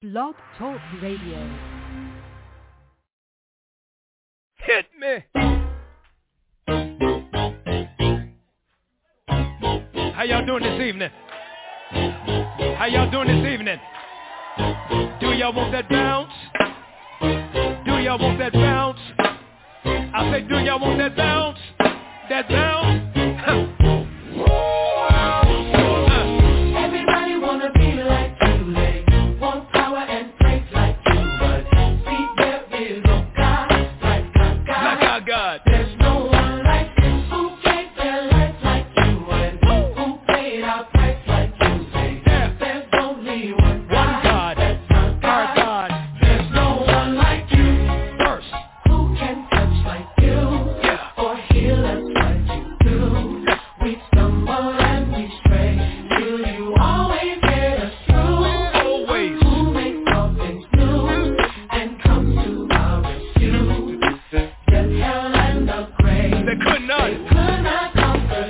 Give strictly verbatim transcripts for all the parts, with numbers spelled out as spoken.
Blog Talk Radio. Hit me. How y'all doing this evening? How y'all doing this evening? Do y'all want that bounce? Do y'all want that bounce? I say, do y'all want that bounce? That bounce? Everybody wanna be like you, they want power and praise like you, but see there is no God like our God. Like our God. There's no one like you who gave their life like you and who paid our price like you. Say Yeah. there's only one God. God. That's our God. Our God. There's no one like you First. who can touch like you Yeah. or heal us like you do. We stumble and we stray, till you always get us through. Always. Who makes all things new and comes to our rescue. Death, hell, and the grave, They could not. they could not conquer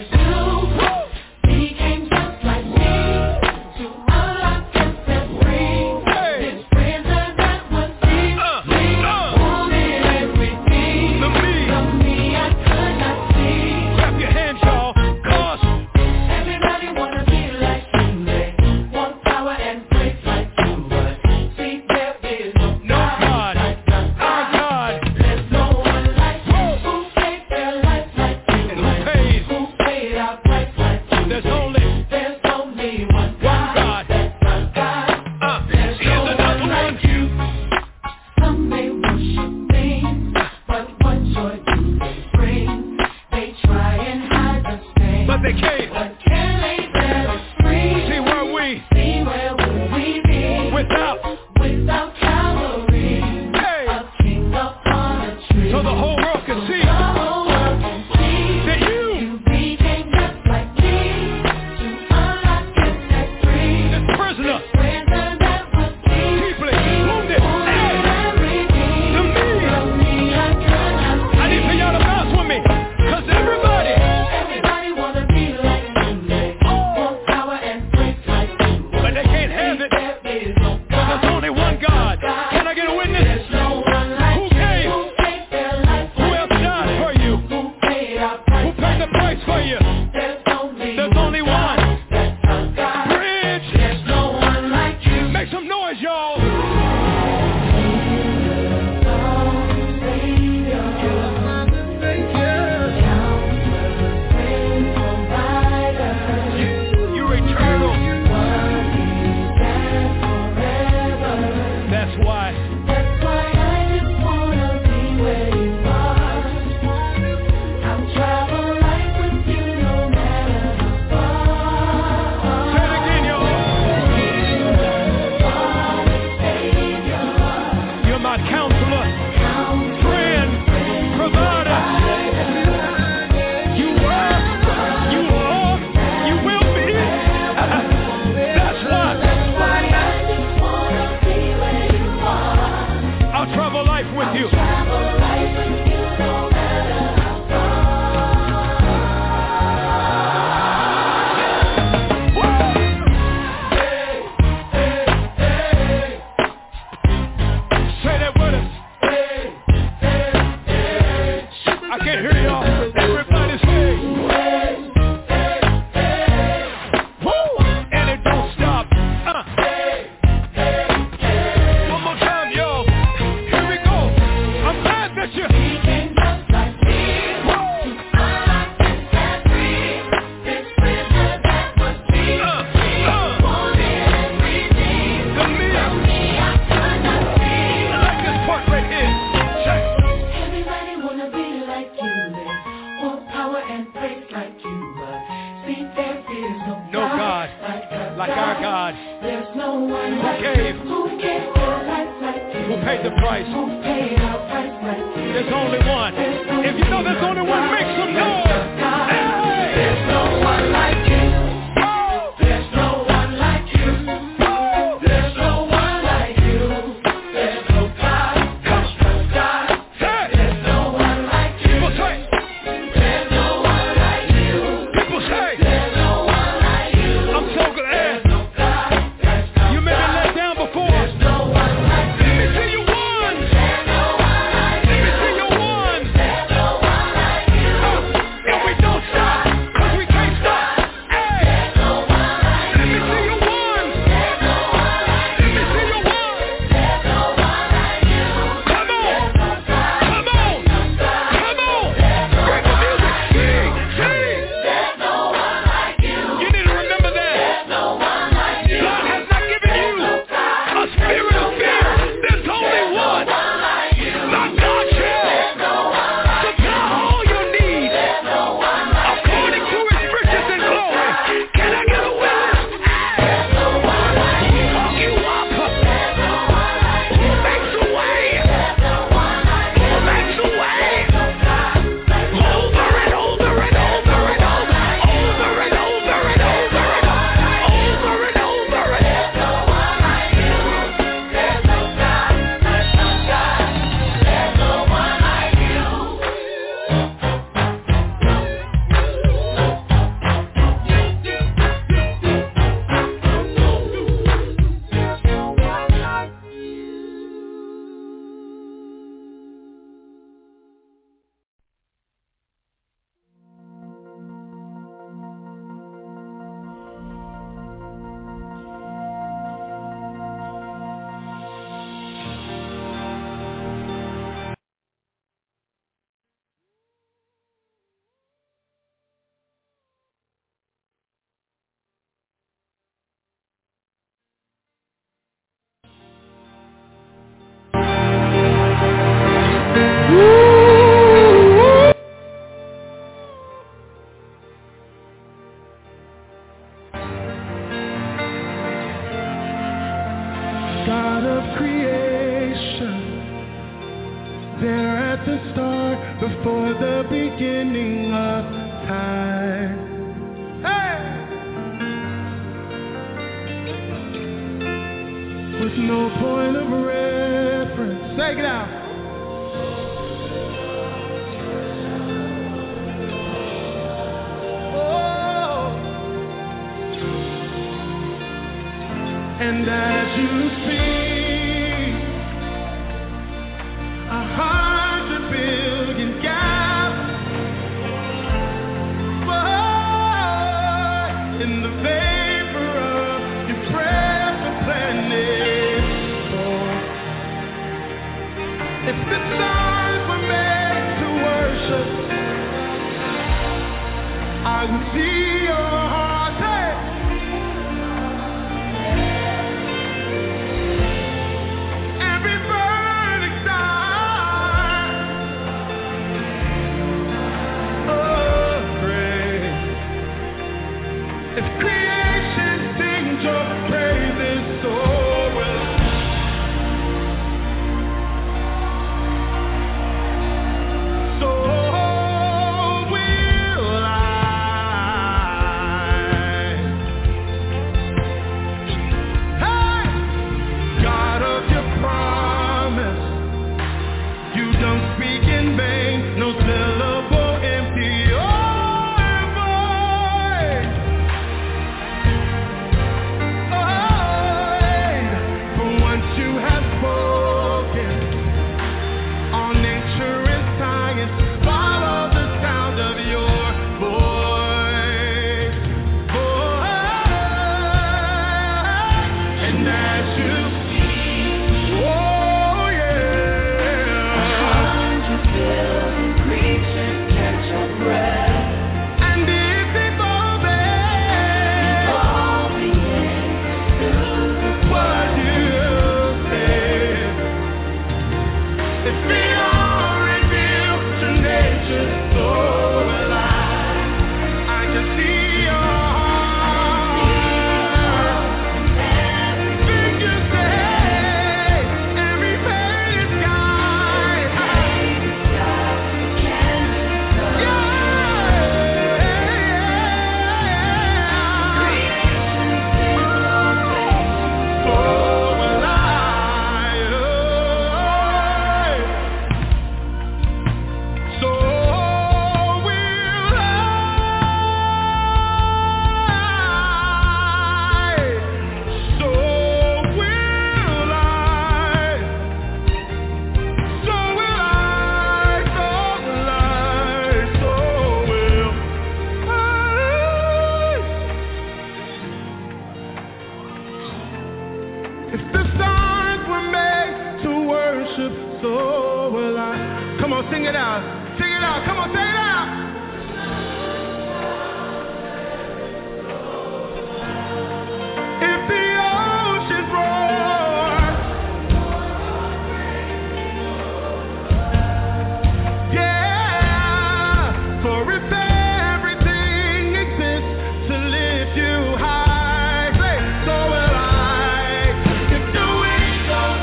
you. He came just like me to unlock and set free. Hey. His prison that was deep, Uh, he uh. wanted everything. The me. The me I could not see. Clap your hands, y'all. Cause Everybody wanna be like you, they want power and praise like you, but see there is no no God. like our Our God. God. There's no one like you who gave their life like you, And who paid? who paid our price like you. There's only There's only one God. God. That's our God. uh, There's here's no another one one. like you. Some may worship things, but what joy do they bring? They try and hide the stain, But they came. but can they set us free? See where we See where would we be without. without Calvary? Hey. A king upon a tree. So the whole world can see The whole world can see that you you became just like me to unlock and set free. is prisoner. Prison that was deep, Deeply wounded. Hey. everything. The me. The me I could not see. I need for y'all to bounce with me. Cause everybody. Everybody wanna be like you, they want power and praise like you, But they can't have it. there is no God. There's only one God. Can I get a witness? There's no one like Who came? who gave their life Who else died for you? who paid our Who price. paid the price for you? There's only There's only one. That's our God. Bridge. There's no one like you. Make some noise, y'all. You're eternal. That's why. That's why I just wanna be where you are. I'll travel life with you no matter how far. Say it again, y'all. You're my counselor, friend, provider. You were, you are, you will be. That's why I'll travel life with you. Say that with us. I can't hear y'all. Everybody say. Woo! And it don't stop. Uh. One more time, yo. Here we go. I'm glad that you. Uh, uh. The me. I like this part right here. Check. Everybody wanna be like you, they want power and praise like you, but see there is no, No God like our like our God. There's no one Who like gave? who gave their life like you, Who paid the price? who paid our price like you. There's only one. If you know there's only one, make some noise. Hey! There's no one like you. Oh! There's no one like you. Oh! There's no one like you. There's no God. There's no God. Hey! There's no one like you. People say, There's no one like you. people say, There's no one like you. I'm so glad. There's no God. There's no You may be God. let down before. There's no of creation, there at the start, before the beginning of time. Hey! With no point of reference. Take it out. And as you speak, a hundred billion gaps whoa, in the vapor of your breath, the planet born. If the stars were made to worship, I would see your heart.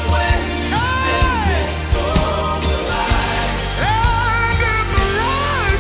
Run!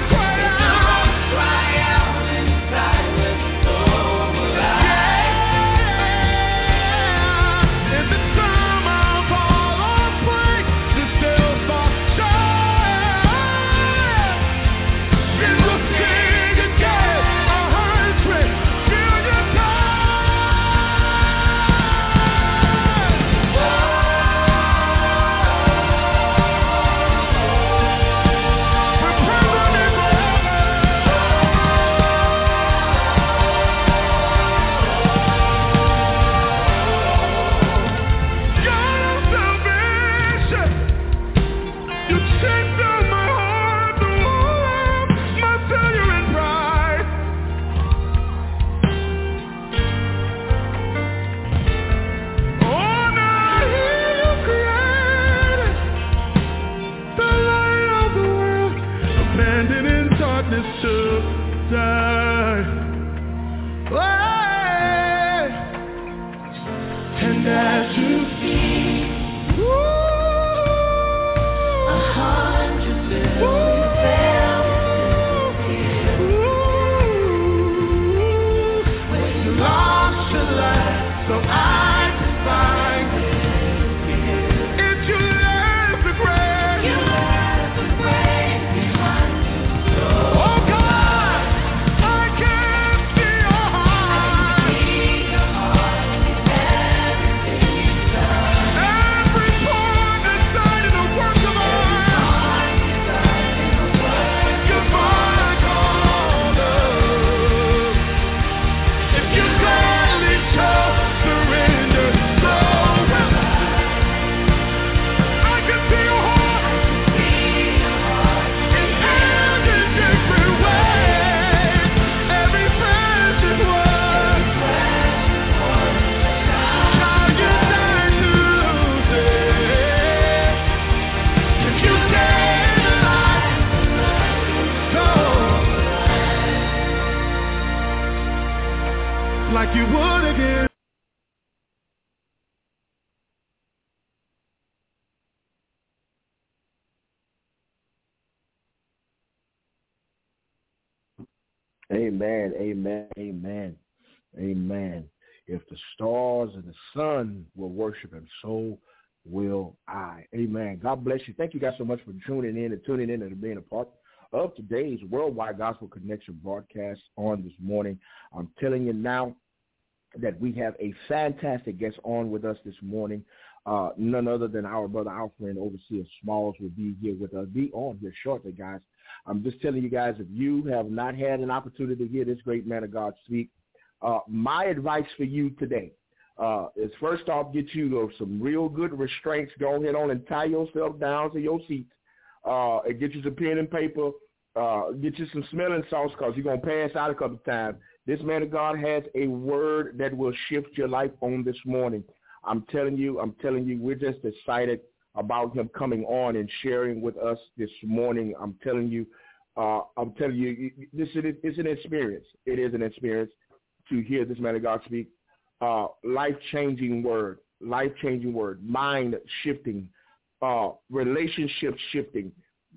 Amen, amen, amen, amen. If the stars and the sun will worship him, so will I. Amen. God bless you. Thank you guys so much for tuning in and tuning in and being a part of today's Worldwide Gospel Connection broadcast on this morning. I'm telling you now that we have a fantastic guest on with us this morning. Uh, none other than our brother, our friend, Overseer Smalls will be here with us. Be on here shortly, guys. I'm just telling you guys, if you have not had an opportunity to hear this great man of God speak, uh, my advice for you today uh, is first off, get you some real good restraints. Go ahead on and tie yourself down to your seat uh, and get you some pen and paper. Uh, get you some smelling salts because you're going to pass out a couple of times. This man of God has a word that will shift your life on this morning. I'm telling you, I'm telling you, we're just excited about him coming on and sharing with us this morning. I'm telling you, uh, I'm telling you, this is it's an experience. It is an experience to hear this man of God speak. Uh, life-changing word, life-changing word, mind-shifting, uh, relationship-shifting,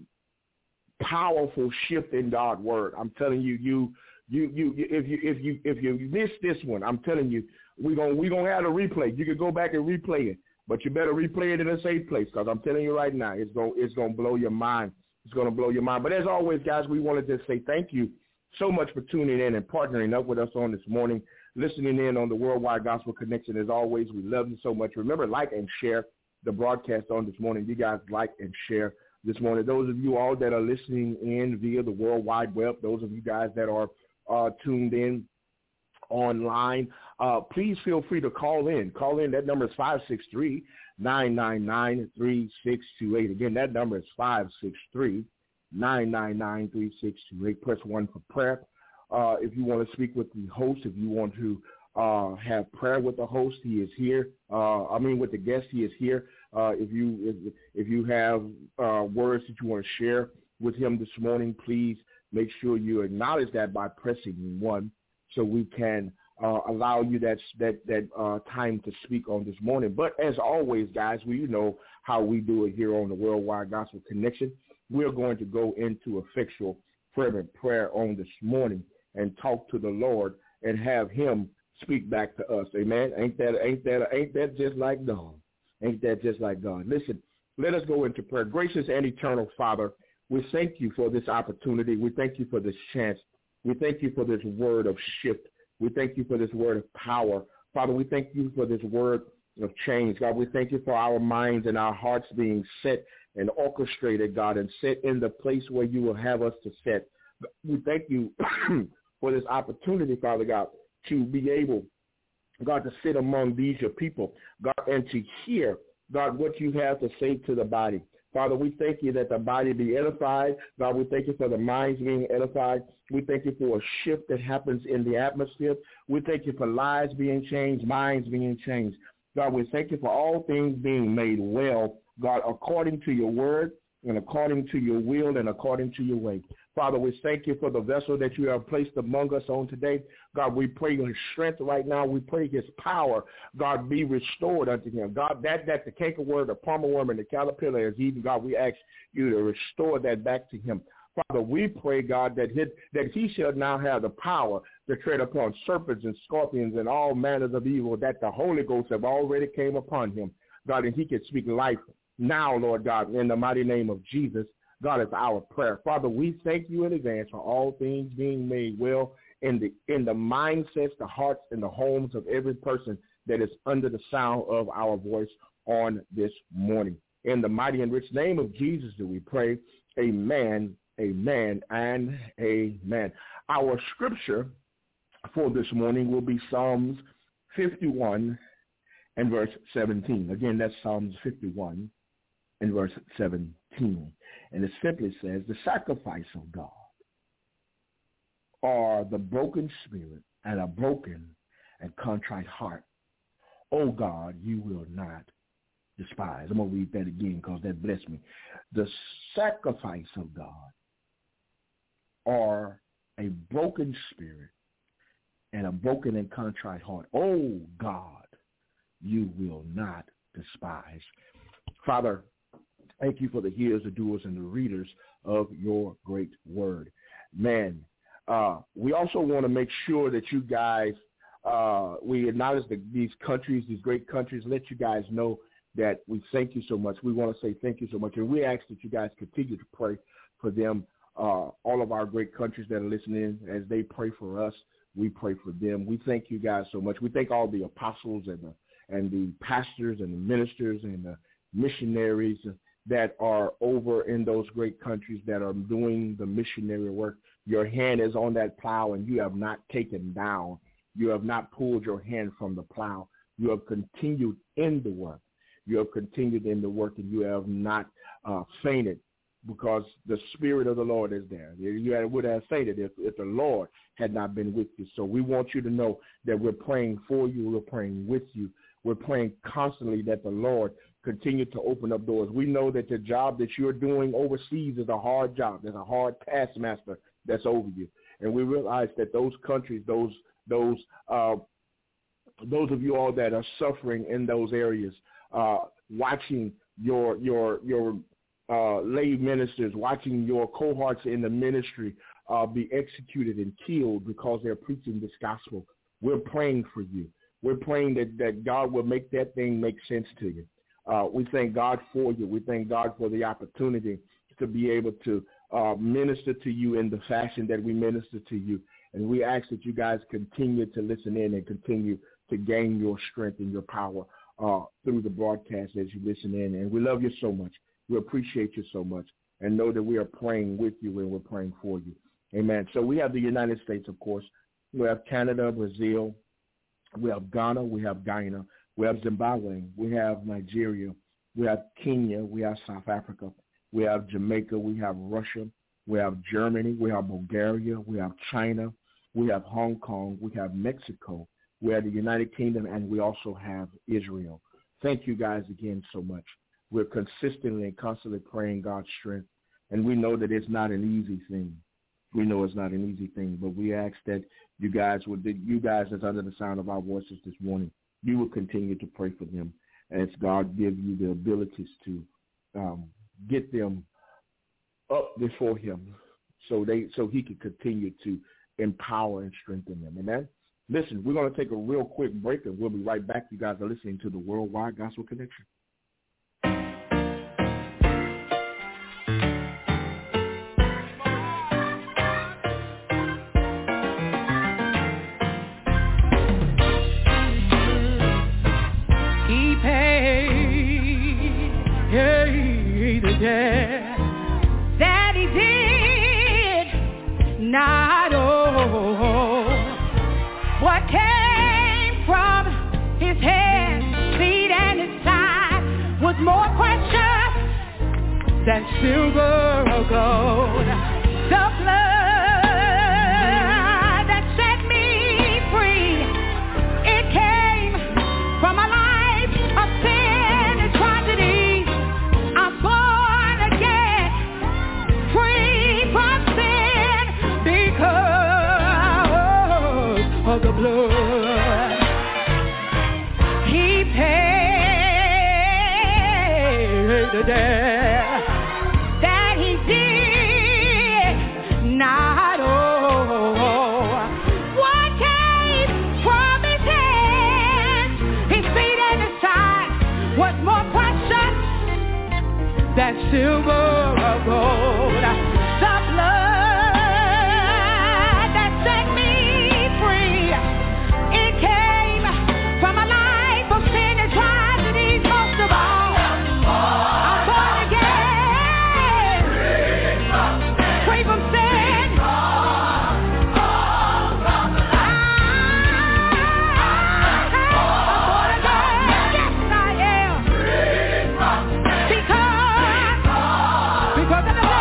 powerful shift in God's word. I'm telling you, you, you, you, if you, if you, if you miss this one, I'm telling you, we're gonna we're gonna have a replay. You can go back and replay it, but you better replay it in a safe place because I'm telling you right now, it's gonna it's gonna blow your mind. It's gonna blow your mind. But as always, guys, we wanted to say thank you so much for tuning in and partnering up with us on this morning, listening in on the Worldwide Gospel Connection. As always, we love you so much. Remember, like and share the broadcast on this morning. You guys like and share this morning. Those of you all that are listening in via the World Wide Web, those of you guys that are uh, tuned in online, uh, please feel free to call in. Call in. That number is five six three, nine nine nine, three six two eight. Again, that number is five six three, nine nine nine, three six two eight. Press one for prayer. Uh, if you want to speak with the host, if you want to uh, have prayer with the host, he is here. Uh, I mean, with the guest, he is here. Uh, if you if, if you have uh, words that you want to share with him this morning, please make sure you acknowledge that by pressing one, so we can uh, allow you that that that uh, time to speak on this morning. But as always, guys, we you know how we do it here on the Worldwide Gospel Connection. We're going to go into effectual fervent prayer on this morning and talk to the Lord and have him speak back to us. Amen. Ain't that ain't that ain't that just like God? Ain't that just like God? Listen, let us go into prayer. Gracious and eternal Father, we thank you for this opportunity. We thank you for this chance. We thank you for this word of shift. We thank you for this word of power. Father, we thank you for this word of change. God, we thank you for our minds and our hearts being set and orchestrated, God, and set in the place where you will have us to set. We thank you for this opportunity, Father God, to be able, God, to sit among these your people, God, and to hear, God, what you have to say to the body. Father, we thank you that the body be edified. God, we thank you for the minds being edified. We thank you for a shift that happens in the atmosphere. We thank you for lives being changed, minds being changed. God, we thank you for all things being made well, God, according to your word and according to your will and according to your way. Father, we thank you for the vessel that you have placed among us on today. God, we pray his strength right now. We pray his power, God, be restored unto him. God, that, that the cankerworm, the palmer worm, and the caterpillar is eating, God, we ask you to restore that back to him. Father, we pray, God, that, his, that he shall now have the power to tread upon serpents and scorpions and all manners of evil that the Holy Ghost have already came upon him. God, and he can speak life now, Lord God, in the mighty name of Jesus. God, it's our prayer. Father, we thank you in advance for all things being made well in the in the mindsets, the hearts, and the homes of every person that is under the sound of our voice on this morning. In the mighty and rich name of Jesus do we pray. Amen, amen, and amen. Our scripture for this morning will be Psalms fifty-one and verse seventeen. Again, that's Psalms fifty-one and verse seventeen. And it simply says, the sacrifice of God are the broken spirit and a broken and contrite heart. Oh God, you will not despise. I'm going to read that again because that blessed me. The sacrifice of God are a broken spirit and a broken and contrite heart. Oh God, you will not despise. Father, thank you for the hearers, the doers, and the readers of your great word. Man, Uh, we also want to make sure that you guys, uh, we acknowledge the, these countries, these great countries, let you guys know that we thank you so much. We want to say thank you so much. And we ask that you guys continue to pray for them, uh, all of our great countries that are listening. As they pray for us, we pray for them. We thank you guys so much. We thank all the apostles and the, and the pastors and the ministers and the missionaries that are over in those great countries that are doing the missionary work. Your hand is on that plow, and you have not taken down. You have not pulled your hand from the plow. You have continued in the work. You have continued in the work, and you have not uh, fainted, because the Spirit of the Lord is there. You would have fainted if, if the Lord had not been with you. So we want you to know that we're praying for you. We're praying with you. We're praying constantly that the Lord continue to open up doors. We know that the job that you're doing overseas is a hard job. There's a hard taskmaster that's over you. And we realize that those countries, those those uh, those of you all that are suffering in those areas, uh, watching your your your uh, lay ministers, watching your cohorts in the ministry uh, be executed and killed because they're preaching this gospel. We're praying for you. We're praying that, that God will make that thing make sense to you. Uh, we thank God for you. We thank God for the opportunity to be able to uh, minister to you in the fashion that we minister to you. And we ask that you guys continue to listen in and continue to gain your strength and your power uh, through the broadcast as you listen in. And we love you so much. We appreciate you so much. And know that we are praying with you and we're praying for you. Amen. So we have the United States, of course. We have Canada, Brazil. We have Ghana. We have Guyana. We have Zimbabwe. We have Nigeria. We have Kenya. We have South Africa. We have Jamaica. We have Russia. We have Germany. We have Bulgaria. We have China. We have Hong Kong. We have Mexico. We have the United Kingdom. And we also have Israel. Thank you guys again so much. We're consistently and constantly praying God's strength. And we know that it's not an easy thing. We know it's not an easy thing. But we ask that you guys, would, you guys that's under the sound of our voices this morning, you will continue to pray for them as God give you the abilities to um, get them up before him so they so he can continue to empower and strengthen them. Amen? Listen, we're going to take a real quick break, and we'll be right back. You guys are listening to the Worldwide Gospel Connection. Yeah, that he did not owe. What came from his head, feet, and his side was more precious than silver or gold. The blood that set me free, it came from a life of sin and tragedy. I'm born again, free from sin, because of the blood. He paid the debt that he did not owe. What came from his hands, his feet, and his side was more precious than silver or gold. The blood that set me free, it came from a life of sin and tragedy. Most of all, I'm born again, free from sin. I'm born again, yes I am, because because of the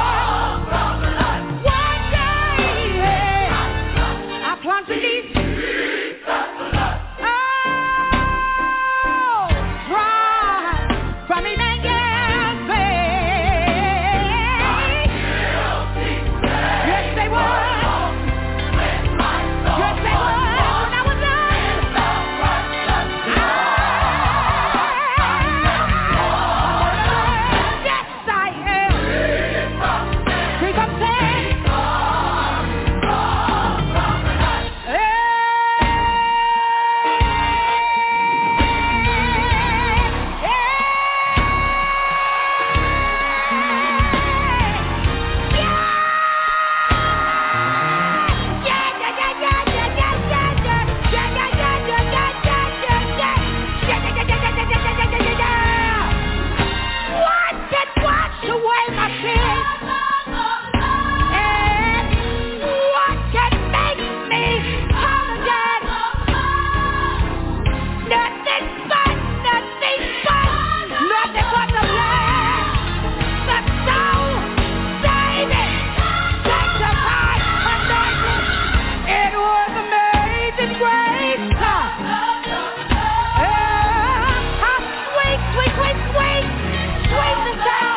sweet, sweet, sweet the sound.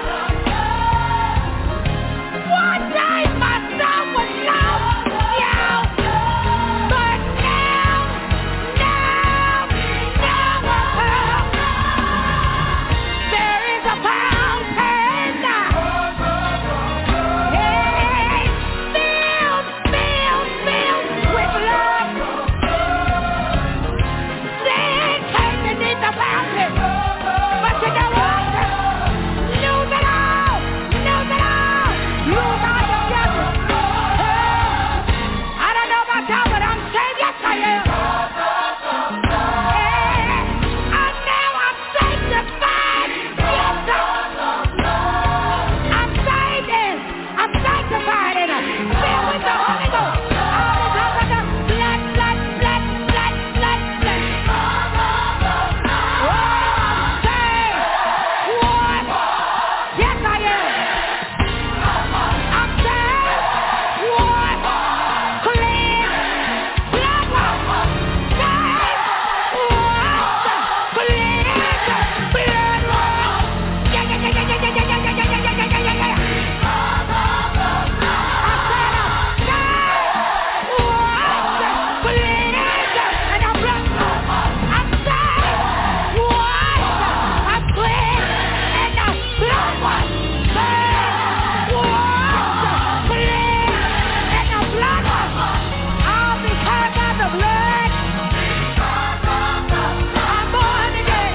One day my son was lost, yeah. But now, now, now, there is a fountain. Hey, filled, filled, filled with love. Sin came beneath the fountain, but you know what? Lose it all, lose it all, lose all your guilt. I don't know about y'all, but I'm saved, yes I am. And now I'm sanctified, yes sir. I'm saved and I'm sanctified and I'm filled with the Holy Ghost. All because of the blood, blood, blood, blood, blood, blood. Oh, I'm saved. What? Yes, I am. I'm saved. What? Clean. Blood washed. Saved. Washed. Clean. Blood washed. Yeah, yeah, yeah, yeah, yeah, yeah, yeah, yeah, yeah, yeah, yeah, yeah, yeah, yeah. I said I'm saved. Washed. Clean. And I'm blood. I'm saved. Washed. I'm clean. And I'm blood washed. Saved. Washed. Clean. And I'm blood washed. All because of the blood. I'm born again.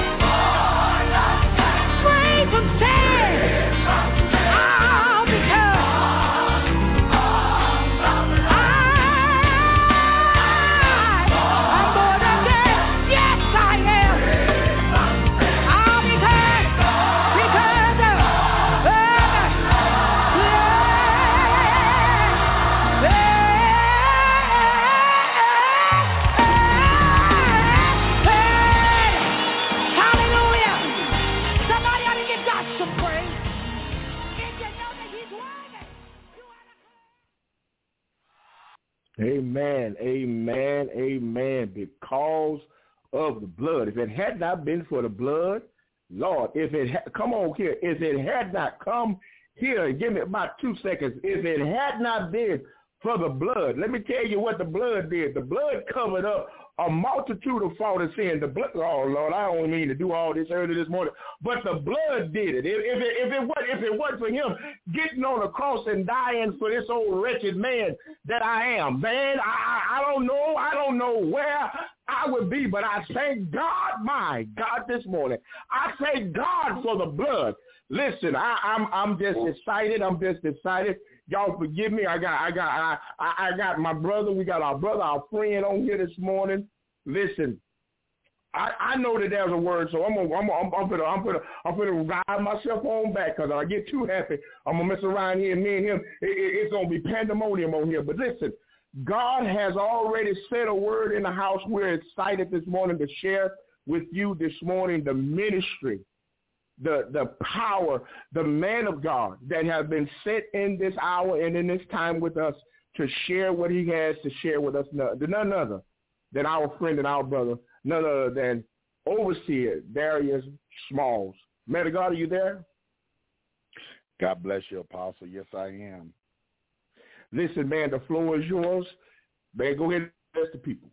Free from sin. All because I'm born again. Yes, I am. All because, because of the Hallelujah. Somebody ought to give God some praise. If you know that he's worthy, you ought to. Amen, amen, amen. Because of the blood. If it had not been for the blood, Lord, if it ha- come on here, if it had not come here, give me about two seconds. If it had not been for the blood, let me tell you what the blood did. The blood covered up a multitude of faulty sin. The blood, oh Lord, I don't mean to do all this early this morning, but the blood did it. If, if it if it was if it wasn't for him getting on the cross and dying for this old wretched man that I am, man, I I, I don't know, I don't know where I would be, but I thank God, my God, this morning. I thank God for the blood. Listen, I, I'm I'm just excited. I'm just excited. Y'all forgive me. I got I got I, I I got my brother. We got our brother, our friend on here this morning. Listen, I, I know that there's a word, so I'm gonna I'm gonna, I'm gonna I'm gonna I'm gonna ride myself on back because I get too happy. I'm gonna mess around here, and me and him, it, it, it's gonna be pandemonium on here. But listen, God has already said a word in the house. We're excited this morning to share with you this morning the ministry, the the power, the man of God that has been sent in this hour and in this time with us to share what he has to share with us, none, none other than our friend and our brother, none other than Overseer Darius Smalls. Man of God, are you there? God bless you, Apostle. Yes, I am. Listen, man, the floor is yours. Man, go ahead and bless the people.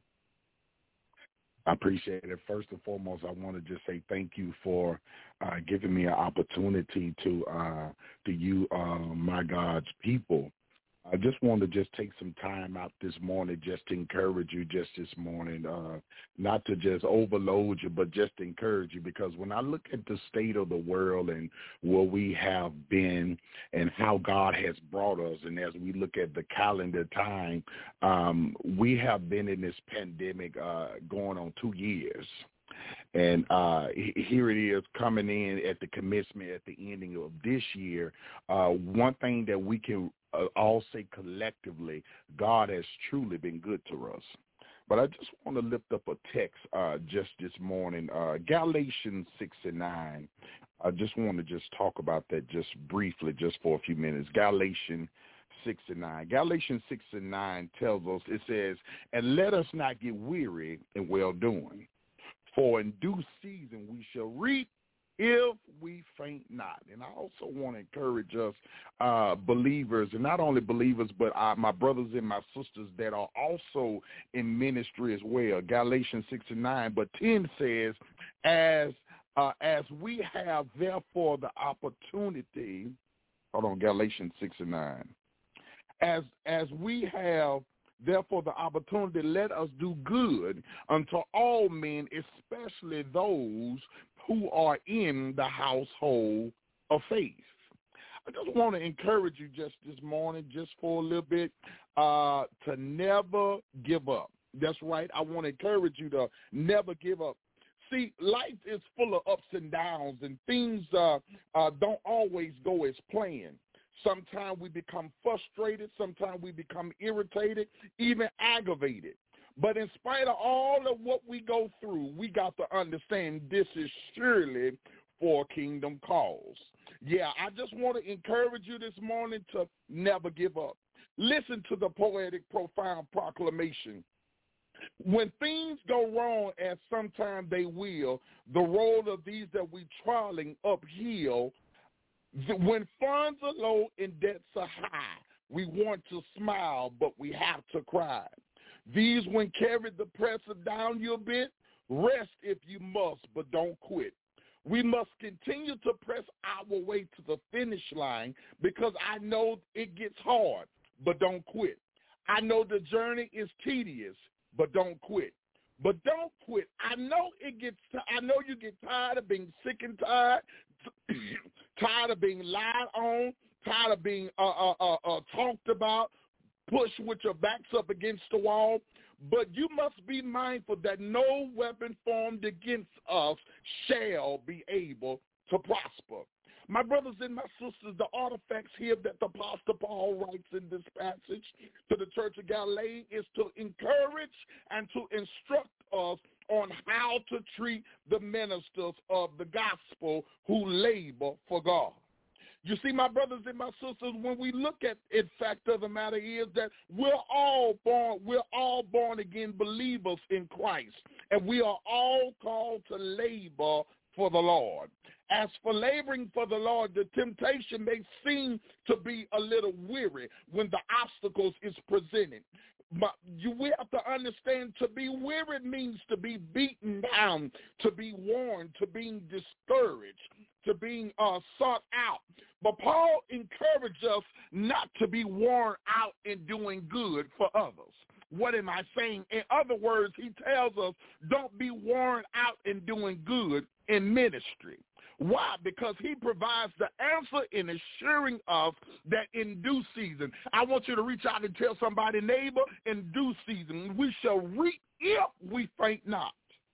I appreciate it. First and foremost, I want to just say thank you for uh, giving me an opportunity to uh, to you, uh, my God's people. I just want to just take some time out this morning just to encourage you just this morning, uh, not to just overload you, but just to encourage you, because when I look at the state of the world and where we have been and how God has brought us, and as we look at the calendar time, um, we have been in this pandemic uh, going on two years. And uh, here it is coming in at the commencement, at the ending of this year. Uh, one thing that we can uh, all say collectively, God has truly been good to us. But I just want to lift up a text uh, just this morning, uh, Galatians six and nine. I just want to just talk about that just briefly, just for a few minutes. Galatians six and nine. Galatians six and nine tells us, it says, and let us not get weary in well-doing. For in due season we shall reap if we faint not. And I also want to encourage us uh, believers, and not only believers, but uh, my brothers and my sisters that are also in ministry as well. Galatians six and nine, but ten says, as uh, as we have therefore the opportunity, hold on, Galatians six and nine, as as we have therefore the opportunity, let us do good unto all men, especially those who are in the household of faith. I just want to encourage you just this morning, just for a little bit, uh, to never give up. That's right. I want to encourage you to never give up. See, life is full of ups and downs, and things uh, uh, don't always go as planned. Sometimes we become frustrated. Sometimes we become irritated, even aggravated. But in spite of all of what we go through, we got to understand this is surely for kingdom cause. Yeah, I just want to encourage you this morning to never give up. Listen to the poetic, profound proclamation. When things go wrong, as sometimes they will, the road of these that we trolling uphill, when funds are low and debts are high, we want to smile, but we have to cry. These, when carry the pressure down you a bit, rest if you must, but don't quit. We must continue to press our way to the finish line, because I know it gets hard, but don't quit. I know the journey is tedious, but don't quit. But don't quit. I know it gets. I know you get tired of being sick and tired, tired of being lied on, tired of being uh, uh, uh, uh, talked about, pushed with your backs up against the wall. But you must be mindful that no weapon formed against us shall be able to prosper. My brothers and my sisters, the artifacts here that the Apostle Paul writes in this passage to the church of Galilee is to encourage and to instruct us on how to treat the ministers of the gospel who labor for God. You see, my brothers and my sisters, when we look at it, fact of the matter is that we're all born, we're all born again believers in Christ, and we are all called to labor for the Lord. As for laboring for the Lord, the temptation may seem to be a little weary when the obstacles is presented. But you, we have to understand, to be weary means to be beaten down, to be worn, to being discouraged, to being uh, sought out. But Paul encouraged us not to be worn out in doing good for others. What am I saying? In other words, he tells us don't be worn out in doing good in ministry. Why? Because he provides the answer in assuring us that in due season, I want you to reach out and tell somebody, neighbor, in due season, we shall reap if we faint not.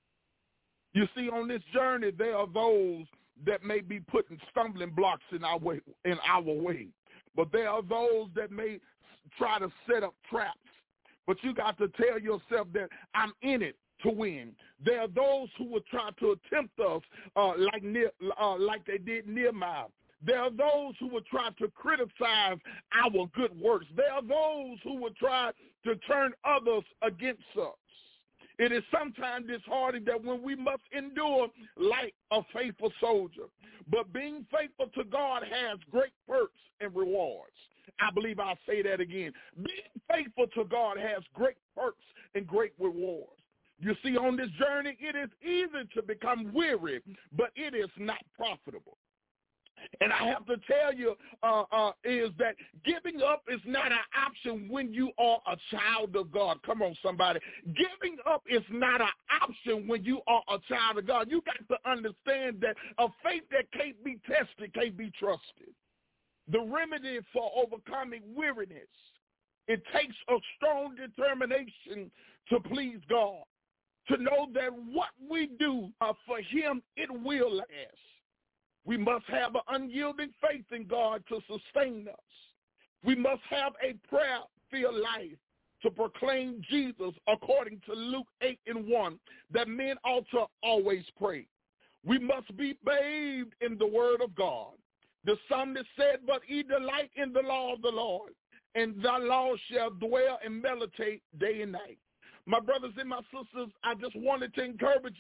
You see, on this journey, there are those that may be putting stumbling blocks in our way, in our way. But there are those that may try to set up traps. But you got to tell yourself that I'm in it to win. There are those who will try to attempt us uh, like uh, like they did Nehemiah. There are those who will try to criticize our good works. There are those who will try to turn others against us. It is sometimes disheartening that when we must endure like a faithful soldier. But being faithful to God has great perks and rewards. I believe I'll say that again. Being faithful to God has great perks and great rewards. You see, on this journey, it is easy to become weary, but it is not profitable. And I have to tell you uh, uh, is that giving up is not an option when you are a child of God. Come on, somebody. Giving up is not an option when you are a child of God. You got to understand that a faith that can't be tested can't be trusted. The remedy for overcoming weariness, it takes a strong determination to please God, to know that what we do uh, for him, it will last. We must have an unyielding faith in God to sustain us. We must have a prayer-filled life to proclaim Jesus according to Luke eight and one, that men ought to always pray. We must be bathed in the word of God. The psalmist said, but ye delight in the law of the Lord, and thy law shall dwell and meditate day and night. My brothers and my sisters, I just wanted to encourage you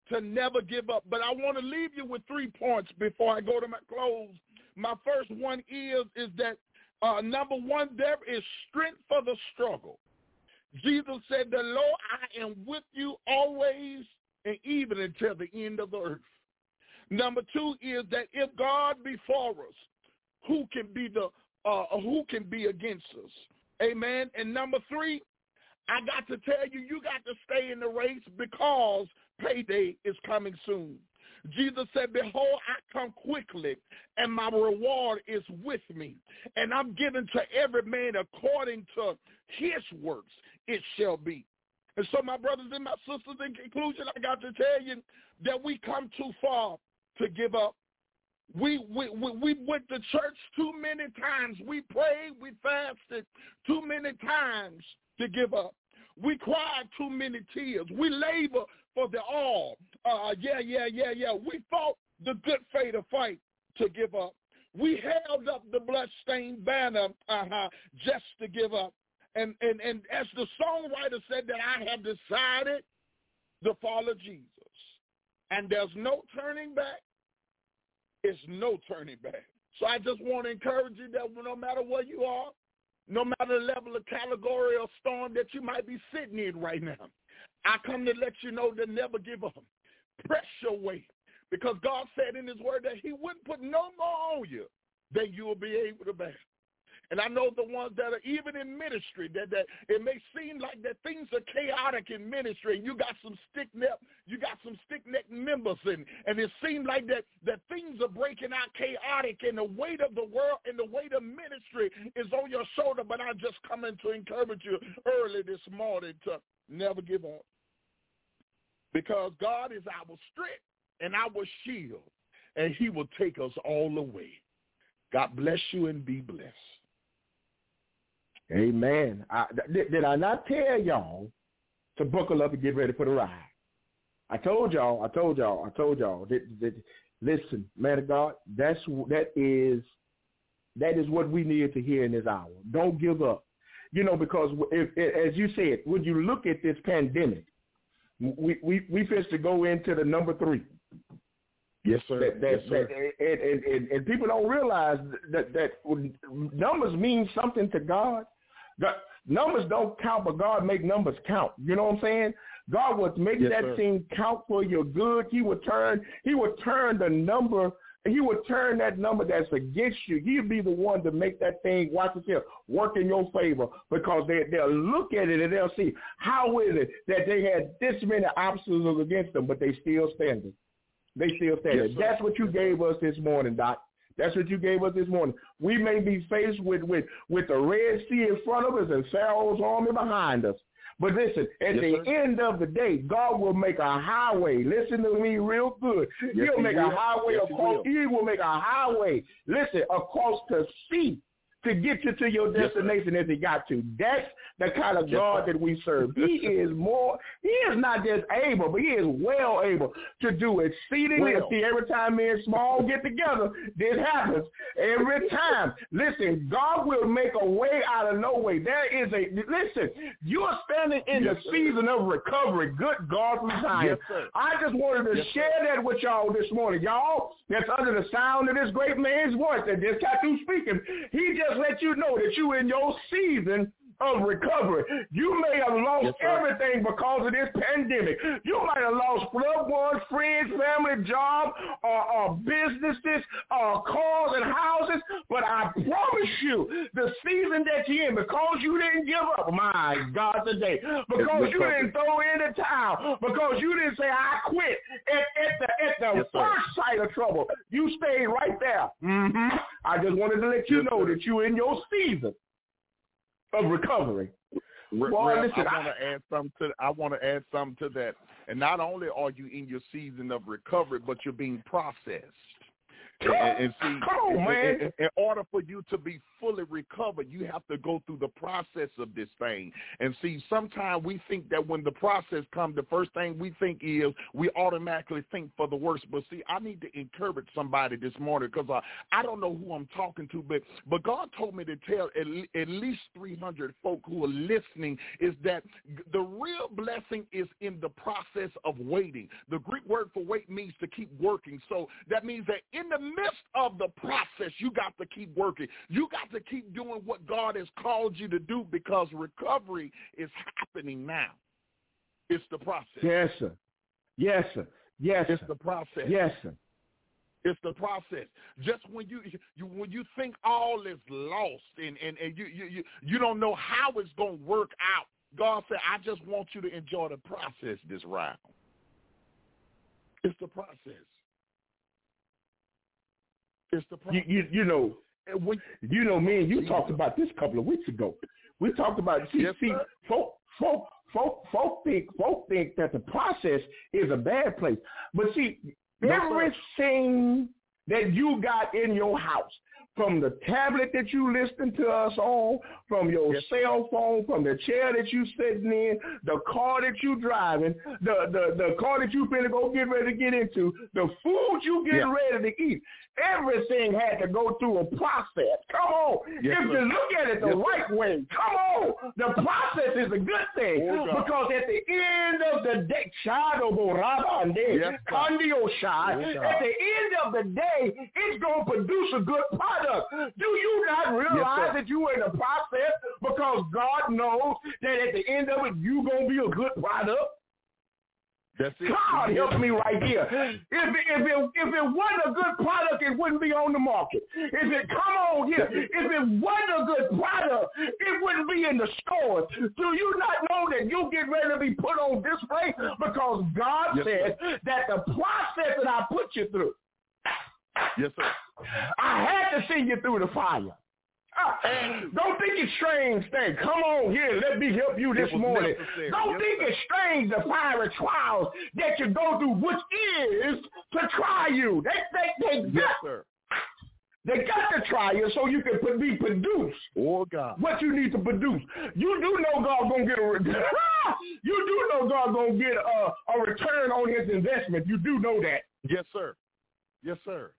to never give up. But I want to leave you with three points before I go to my close. My first one is, is that, uh, number one, there is strength for the struggle. Jesus said, the Lord, I am with you always and even until the end of the earth. Number two is that if God be for us, who can be the uh, who can be against us? Amen. And number three, I got to tell you, you got to stay in the race because payday is coming soon. Jesus said, behold, I come quickly, and my reward is with me. And I'm given to every man according to his works, it shall be. And so, my brothers and my sisters, in conclusion, I got to tell you that we come too far to give up. We, we, we, we went to church too many times. We prayed, we fasted too many times to give up. We cried too many tears. We labor for the all. Uh, yeah, yeah, yeah, yeah. We fought the good fight of fight to give up. We held up the bloodstained banner uh-huh, just to give up. And, and, and as the songwriter said, that I have decided to follow Jesus. And there's no turning back. It's no turning back. So I just want to encourage you that no matter where you are, no matter the level of category or storm that you might be sitting in right now, I come to let you know to never give up. Press your way. Because God said in his word that he wouldn't put no more on you than you will be able to bear. And I know the ones that are even in ministry, that, that it may seem like that things are chaotic in ministry, and you got some stick-neck, you got some stick-neck members, and, and it seems like that, that things are breaking out chaotic, and the weight of the world and the weight of ministry is on your shoulder. But I just come in to encourage you early this morning to never give up. Because God is our strength and our shield, and he will take us all the way. God bless you and be blessed. Amen. I, did, did I not tell y'all to buckle up and get ready for the ride? I told y'all, I told y'all, I told y'all. That, that, listen, man of God, that's that is that is what we need to hear in this hour. Don't give up. You know, because if, as you said, when you look at this pandemic, we we we fixed to go into the number three. Yes, sir. That, that, yes, sir. That, and, and, and people don't realize that, that numbers mean something to God. God. Numbers don't count, but God make numbers count. You know what I'm saying? God would make yes, that sir. thing count for your good. He would turn. He would turn the number. He would turn that number that's against you. He'd be the one to make that thing, watch it here, work in your favor, because they, they'll look at it and they'll see how is it that they had this many obstacles against them, but they still standing. They still standing. Yes, That's what you yes, gave us this morning, Doc. That's what you gave us this morning. We may be faced with, with, with the Red Sea in front of us and Pharaoh's army behind us. But listen, at yes, the sir. end of the day, God will make a highway. Listen to me real good. Yes, He'll he make will. a highway Yes, across. he He will. will make a highway, listen, across the sea to get you to your Yes, destination as he got to. That's the kind of Yes, God sir. that we serve. He is more, he is not just able, but he is well able to do exceedingly. Well. See, every time me and Small get together, this happens. Every time. Listen, God will make a way out of no way. There is a, listen, you are standing in Yes, the sir. season of recovery. Good God from Zion. Yes, sir. I just wanted to Yes, share sir. that with y'all this morning. Y'all that's under the sound of this great man's voice that just got through speaking, he just let you know that you in your season of recovery. You may have lost Yes, sir. everything because of this pandemic. You might have lost loved ones, friends, family, job, or, or businesses, or cars and houses. But I promise you, the season that you're in, because you didn't give up, my God, today, because Yes, you sir. didn't throw in the towel, because you didn't say, I quit at, at the, at the Yes, sir. first sight of trouble, you stayed right there. Mm-hmm. I just wanted to let you Yes, know sir. that you're in your season of recovery. Re- Well, Rev, listen, I I- want to add something to I want to add something to that. And not only are you in your season of recovery, but you're being processed. And, and, and see, Come on, in, man. in, in order for you to be fully recovered, you have to go through the process of this thing. And see, sometimes we think that when the process comes, the first thing we think is we automatically think for the worst. But see, I need to encourage somebody this morning because uh, I don't know who I'm talking to, but but God told me to tell at, at least three hundred folk who are listening is that the real blessing is in the process of waiting. The Greek word for wait means to keep working. So that means that in the midst of the process, you got to keep working. You got to keep doing what God has called you to do because recovery is happening now. It's the process. Yes, sir. Yes, sir. Yes, It's sir. the process. Yes, sir. It's the process. Just when you, you when you think all is lost and, and, and you, you, you, you don't know how it's going to work out, God said, I just want you to enjoy the process this round. It's the process. It's the process. You, you, you know, when, you know, me and you talked about this a couple of weeks ago. We talked about see, Yes, see, sir. folk, folk, folk, folk think, folk think that the process is a bad place. But see, No, sir. everything that you got in your house, from the tablet that you listen to us on, from your Yes. cell phone, from the chair that you sitting in, the car that you driving, the, the, the car that you finna go get ready to get into, the food you getting Yeah. ready to eat, everything had to go through a process. Come on. Yes, if sir. you look at it the Yes, right way, come on. The process is a good thing Oh, God. because at the end of the day, Shadow Borabande, Yes, sir. Kandio Shai, Oh, God. at the end of the day, it's going to produce a good product. Do you not realize sir. that you in the process because God knows that at the end of it, you going to be a good product? That's it. God Yes. help me right here. If it, if it if it wasn't a good product, it wouldn't be on the market. If it come on here, if it wasn't a good product, it wouldn't be in the stores. Do you not know that you get ready to be put on display because God Yes, said that the process that I put you through, Yes, sir. I had to see you through the fire. Uh, don't think it's strange thing. Come on here, let me help you this It was morning. necessary. Don't Yes, think sir. it's strange the fiery trials that you go through, which is to try you. They they they got, Yes, sir. they got to try you so you can be produced. Oh, God. What you need to produce. You do know God gonna get a re- you do know God gonna get a, a return on his investment. You do know that. Yes, sir. Yes, sir.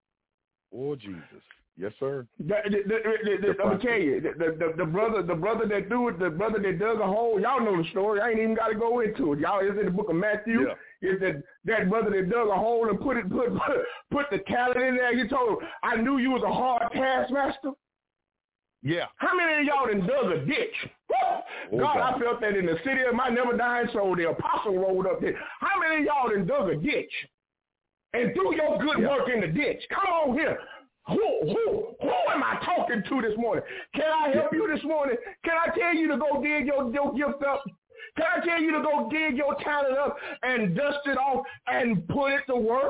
Oh, Jesus. Yes, sir. The, the, the, the, the, I'm gonna tell you, the, the, the brother, the brother that do it, the brother that dug a hole. Y'all know the story. I ain't even got to go into it. Y'all, it's in the book of Matthew. Yeah. Is that that brother that dug a hole and put it, put put, put the talent in there? He told him, "I knew you was a hard taskmaster." Yeah. How many of y'all done dug a ditch? Oh, God, God. I felt that in the city of my never dying soul. The apostle rolled up there. How many of y'all done dug a ditch and threw your good Yeah. work in the ditch? Come on here. Who, who, who am I talking to this morning? Can I help you this morning? Can I tell you to go dig your, your gift up? Can I tell you to go dig your talent up and dust it off and put it to work?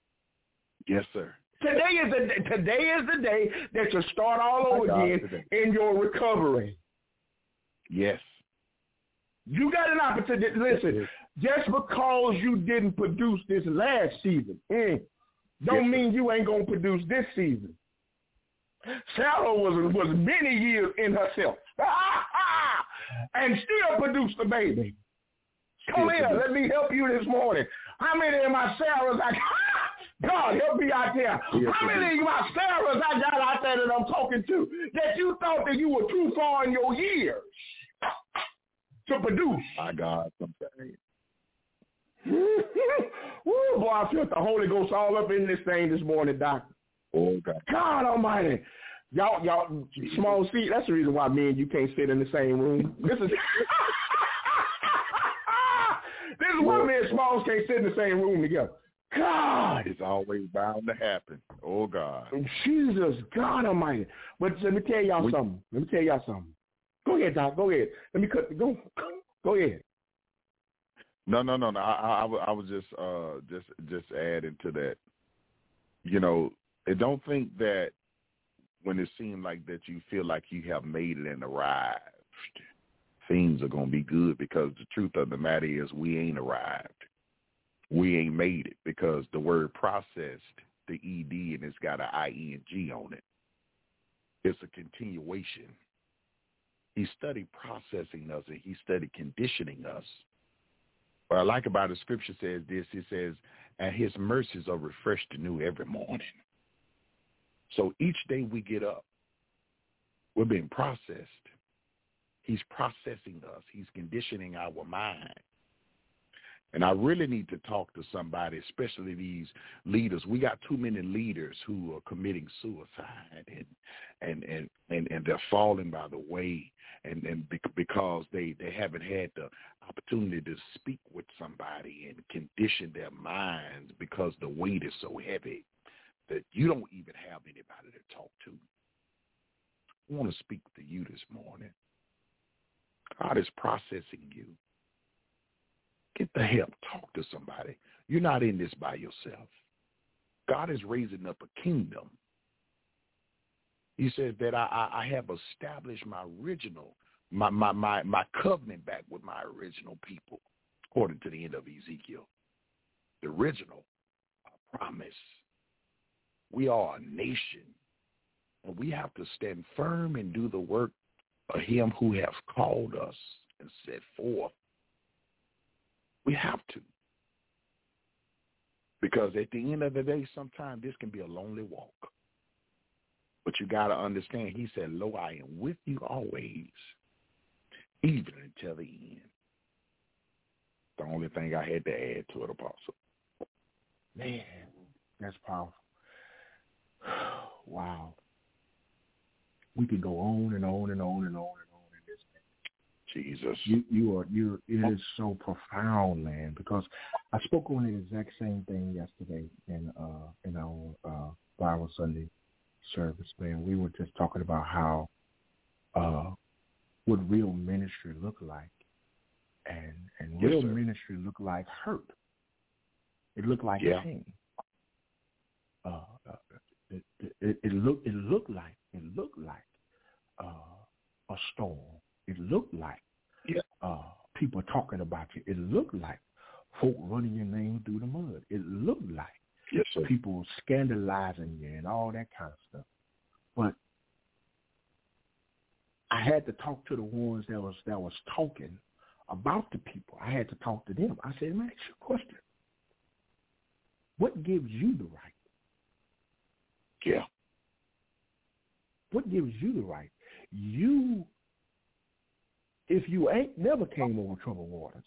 Yes, sir. Today is the today is the day that you start all over My God, again today. in your recovery. Yes. You got an opportunity. Listen, just because you didn't produce this last season, mm, don't Yes, mean you ain't gonna produce this season. Sarah was was many years in herself, and still produced a baby. Come Still here, produced. let me help you this morning. How many of my Sarahs I God help me out there? Yes, How many of my Sarahs I got out there that I'm talking to that you thought that you were too far in your years to produce? My God. Sometimes. Woo, boy, I felt the Holy Ghost all up in this thing this morning, Doctor. Oh, God. God Almighty. Y'all, y'all, small seat. That's the reason why me and you can't sit in the same room. This is this is why me and Smalls can't sit in the same room together. God. It's always bound to happen. Oh, God. Jesus, God Almighty. But let me tell y'all We- something. Let me tell y'all something. Go ahead, Doc. Go ahead. Let me cut. Go. Go ahead. No, no, no, no. I, I, I was- I was just, uh, just, just adding to that. You know, and don't think that when it seems like that you feel like you have made it and arrived, things are going to be good, because the truth of the matter is we ain't arrived. We ain't made it, because the word processed the E D and it's got an I E N G on it. It's a continuation. He studied processing us and he studied conditioning us. What I like about the scripture says this, it says, and his mercies are refreshed anew every morning. So each day we get up, we're being processed. He's processing us. He's conditioning our mind. And I really need to talk to somebody, especially these leaders. We got too many leaders who are committing suicide, and and and, and, and they're falling by the way, and, and because they, they haven't had the opportunity to speak with somebody and condition their minds because the weight is so heavy that you don't even have anybody to talk to. I want to speak to you this morning. God is processing you. Get the help. Talk to somebody. You're not in this by yourself. God is raising up a kingdom. He says that I, I, I have established my original, my, my, my, my covenant back with my original people, according to the end of Ezekiel. The original promise. We are a nation, and we have to stand firm and do the work of him who has called us and set forth. We have to. Because at the end of the day, sometimes this can be a lonely walk. But you got to understand, he said, lo, I am with you always, even until the end. The only thing I had to add to it, Apostle. Man, that's powerful. Wow. We could go on and on and on and on and on in this. Jesus. You you are you it is so profound, man, because I spoke on the exact same thing yesterday in uh in our uh Bible Sunday service, man. We were just talking about how uh what real ministry look like. And and Yes, real sir. ministry look like hurt. It looked like Yeah. pain. Uh, uh it, it, it, it looked it looked like it looked like uh, a storm. It looked like yeah. uh, people talking about you. It looked like folk running your name through the mud. It looked like Yes, sir. people scandalizing you and all that kind of stuff. But I had to talk to the ones that was that was talking about the people. I had to talk to them. I said, man, ask you a question. What gives you the right? Yeah. What gives you the right? You, if you ain't never came over troubled waters.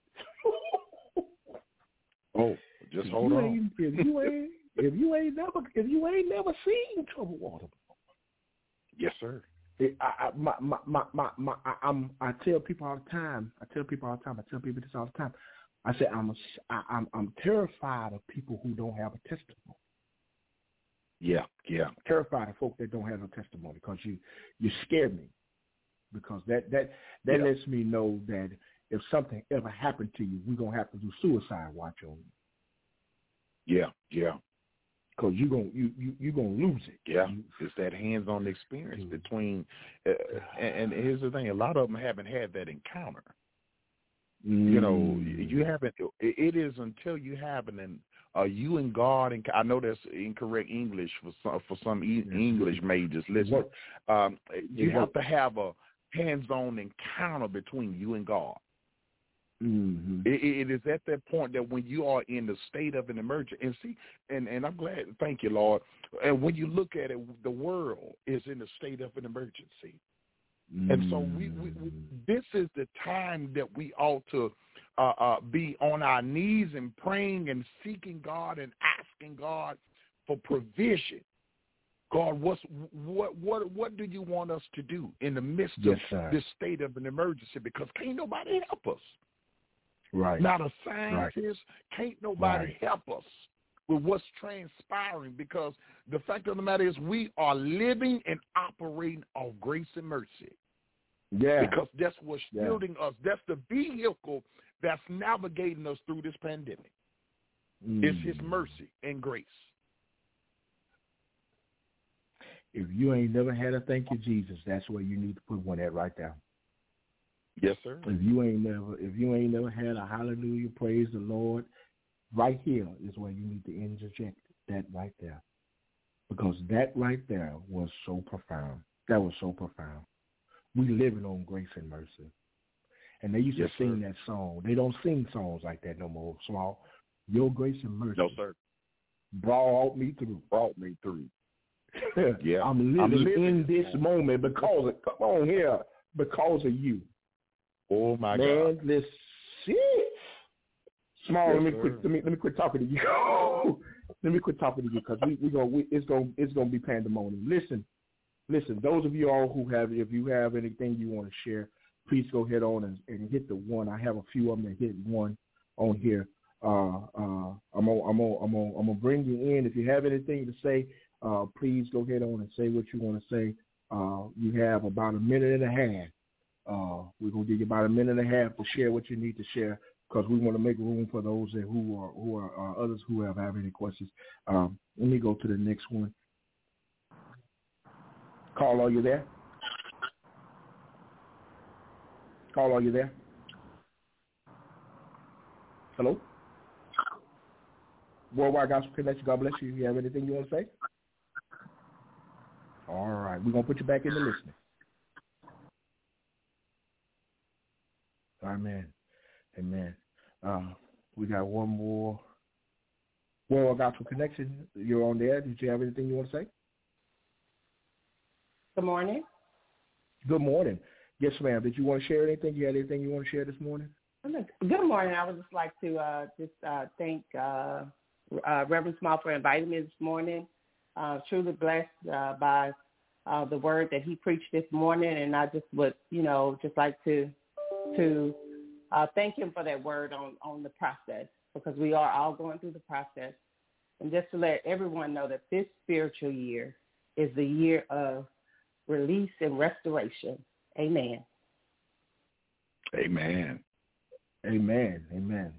Oh, just if hold you on. Ain't, if you ain't, if you ain't never, if you ain't never seen troubled water before. Yes, sir. It, I, I, my, my, my, my, my, I, I'm, I tell people all the time. I tell people all the time. I tell people this all the time. I say I'm, a, I, I'm, I'm terrified of people who don't have a testimony. Yeah, yeah. I'm terrified of folks that don't have no testimony because you, you scare me. Because that, that, that Yeah. lets me know that if something ever happened to you, we're gonna have to do suicide watch on you. Yeah, yeah. Because you're gonna you you you're gonna lose it. Yeah, You, it's that hands-on experience Mm. between, uh, and, and here's the thing: a lot of them haven't had that encounter. mm, You know, you haven't. It is until you have an, uh, you and God. And I know that's incorrect English for some for some e- Yes. English majors. Listen, works. um, you It have works. to have a hands-on encounter between you and God. Mm-hmm. It, it is at that point that when you are in the state of an emergency, and see, and, and I'm glad, thank you, Lord. And when you look at it, the world is in a state of an emergency. And so we, we, we this is the time that we ought to uh, uh, be on our knees and praying and seeking God and asking God for provision. God, what's what what what do you want us to do in the midst Yes, of sir. this state of an emergency? Because can't nobody help us. Right. Not a scientist, can't nobody Right. help us with what's transpiring, because the fact of the matter is we are living and operating of grace and mercy. Yeah. Because that's what's Yeah. shielding us. That's the vehicle that's navigating us through this pandemic. Mm. It's his mercy and grace. If you ain't never had a thank you, Jesus, that's where you need to put one at right there. Yes, sir. If you ain't never, if you ain't never had a hallelujah, praise the Lord, right here is where you need to interject. that right there. Because that right there was so profound. That was so profound. We living on grace and mercy. And they used yes, to sing sir. that song. They don't sing songs like that no more, Small. Your grace and mercy. No, sir. Brought me through. Brought me through. Yeah. I'm living, I'm living in this moment because of, come on here, because of you. Oh, my Man, God. Man, let's see. Small, yes, let me sir. quit. Let me let me quit talking to you. let me quit talking to you because we we gonna we, it's gonna it's gonna be pandemonium. Listen, listen. Those of you all who have, if you have anything you want to share, please go ahead on and, and hit the one. I have a few of them that hit one on here. Uh, uh, I'm gonna I'm gonna I'm gonna I'm gonna bring you in. If you have anything to say, uh, please go ahead on and say what you want to say. Uh, you have about a minute and a half. Uh, we're gonna give you about a minute and a half to share what you need to share, because we want to make room for those that who are who are uh, others who have, have any questions. Um, let me go to the next one. Carl, are you there? Carl, are you there? Hello? Worldwide Gospel Connection, God bless you. You have anything you want to say? All right. We're going to put you back in the listening. Amen. Amen. Uh, we got one more. Worldwide Gospel Connection, you're on there. Did you have anything you want to say? Good morning. Good morning. Yes, ma'am. Did you want to share anything? You had anything you want to share this morning? Good morning. I would just like to uh, just uh, thank uh, uh, Reverend Small for inviting me this morning. Uh, truly blessed uh, by uh, the word that he preached this morning, and I just would, you know, just like to to uh, thank him for that word on, on the process, because we are all going through the process. And just to let everyone know that this spiritual year is the year of release and restoration. Amen. Amen. Amen. Amen.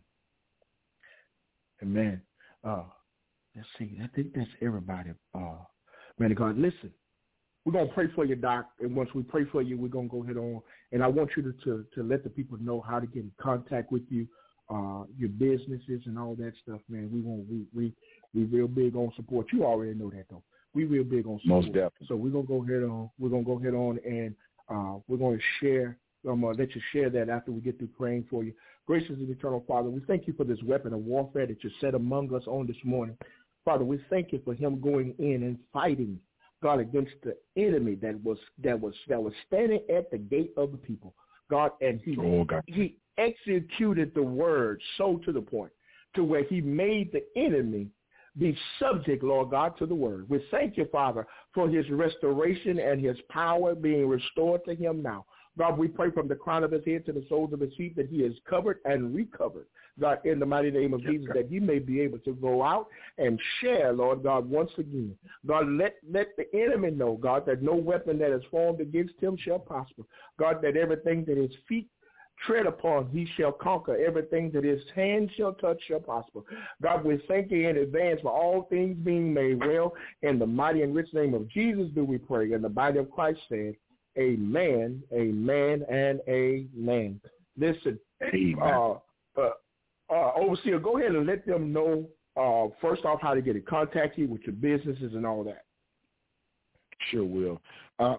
Amen. Uh, let's see. I think that's everybody. Uh, man of God, listen. We're going to pray for you, Doc, and once we pray for you, we're going to go ahead on. And I want you to, to, to let the people know how to get in contact with you, uh, your businesses and all that stuff, man. We want we we we real big on support. You already know that, though. We real big on support. Most definitely. So we're going to go ahead on. We're going to go ahead on, and uh, we're going to share. I'm going to let you share that after we get through praying for you. Gracious and eternal Father, we thank you for this weapon of warfare that you set among us on this morning. Father, we thank you for him going in and fighting, God, against the enemy that was that was that was standing at the gate of the people. God, and he oh, God. he executed the word so to the point to where he made the enemy be subject, Lord God, to the word. We thank you, Father, for his restoration and his power being restored to him now. God, we pray from the crown of his head to the soles of his feet that he is covered and recovered. God, in the mighty name of yes, Jesus, God, that he may be able to go out and share, Lord God, once again. God, let, let the enemy know, God, that no weapon that is formed against him shall prosper. God, that everything that his feet tread upon, he shall conquer. Everything that his hand shall touch shall prosper. God, we thank you in advance for all things being made well. In the mighty and rich name of Jesus do we pray. And the body of Christ said, amen, amen, and amen. Listen, amen. Uh, uh, uh, Overseer, go ahead and let them know, uh, first off, how to get in contact you with your businesses and all that. Sure will. Uh,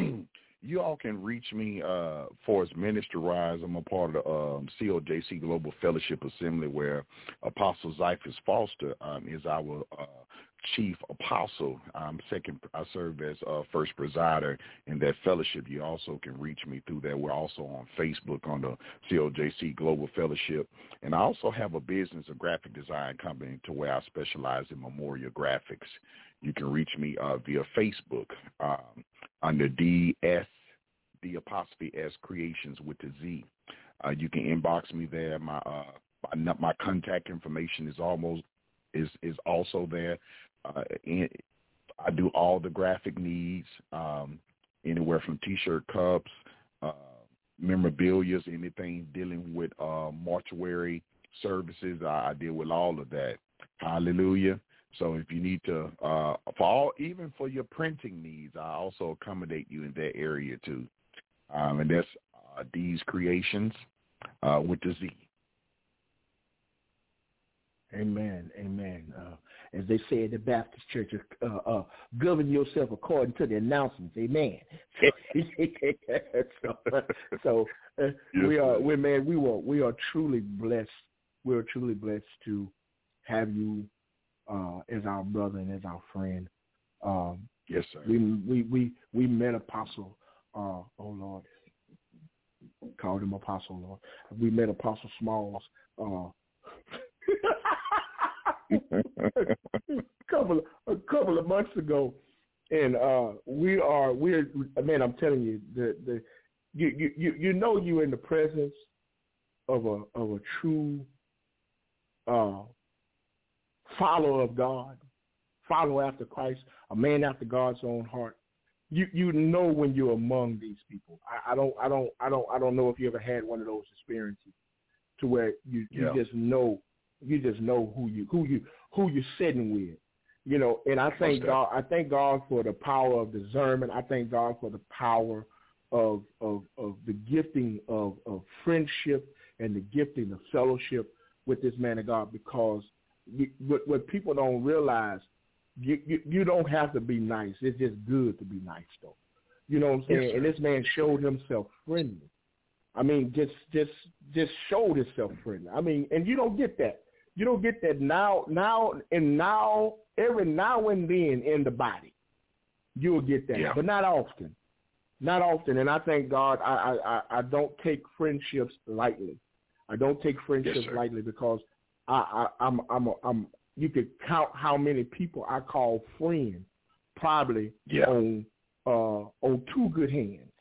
you all can reach me uh, for as ministry-wise. I'm a part of the um, C O J C Global Fellowship Assembly, where Apostle Zyphus Foster um, is our uh, chief apostle. Um, second, I serve as uh, first presider in that fellowship. You also can reach me through that. We're also on Facebook on the C O J C Global Fellowship. And I also have a business, a graphic design company, to where I specialize in memorial graphics. You can reach me uh, via Facebook um, under D S, D apostrophe S Creations with the Z. Uh, you can inbox me there. My, uh, my my contact information is almost is is also there. Uh, and I do all the graphic needs, um, anywhere from T-shirt cups, uh, memorabilia, anything dealing with uh, mortuary services. I, I deal with all of that. Hallelujah. So if you need to, uh, for all, even for your printing needs, I also accommodate you in that area too. Um, and that's uh, D's Creations uh, with the Z. Amen. Amen. Uh, as they say in the Baptist church, uh, uh, govern yourself according to the announcements. Amen. so, so uh, yes, we are, we man, we were, we are truly blessed. We are truly blessed to have you uh, as our brother and as our friend. Um, yes, sir. We we we we met Apostle. Uh, oh Lord, called him Apostle. Lord, we met Apostle Smalls. Uh, a couple a couple of months ago, and uh, we are we're man. I'm telling you, the the you you you know you're in the presence of a of a true uh, follower of God, follower after Christ, a man after God's own heart. You you know when you're among these people. I, I don't I don't I don't I don't know if you ever had one of those experiences to where you, yeah. you just know you just know who you who you who you're sitting with. You know, and I thank God I thank God for the power of discernment. I thank God for the power of of, of the gifting of, of friendship and the gifting of fellowship with this man of God, because you, what, what people don't realize, you, you you don't have to be nice. It's just good to be nice, though. You know what I'm saying? Yes, and this man showed himself friendly. I mean, just just just showed himself friendly. I mean, and you don't get that. You don't get that now, now, and now, every now and then in the body, you'll get that, yeah. but not often, not often. And I thank God, I, I, I don't take friendships lightly. I don't take friendships yes, lightly because I, I, I'm, I'm, a, I'm. You could count how many people I call friends, probably yeah. on, uh, on two good hands,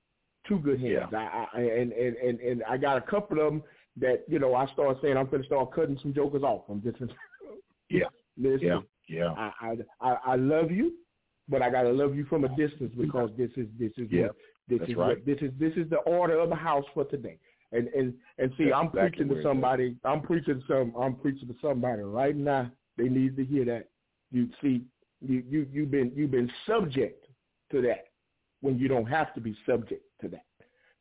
two good hands. Yeah. I, I, and, and, and, and I got a couple of them that, you know, I start saying I'm going to start cutting some jokers off. I'm just, yeah, listen, yeah, yeah. I, I, I love you, but I got to love you from a distance, because this is, this is, yeah, what, this that's is, right. what, this is, this is the order of the house for today. And, and, and see, that's I'm exactly preaching to somebody, I'm preaching to some, I'm preaching to somebody right now. They need to hear that. You see, you, you, you've been, you've been subject to that when you don't have to be subject to that.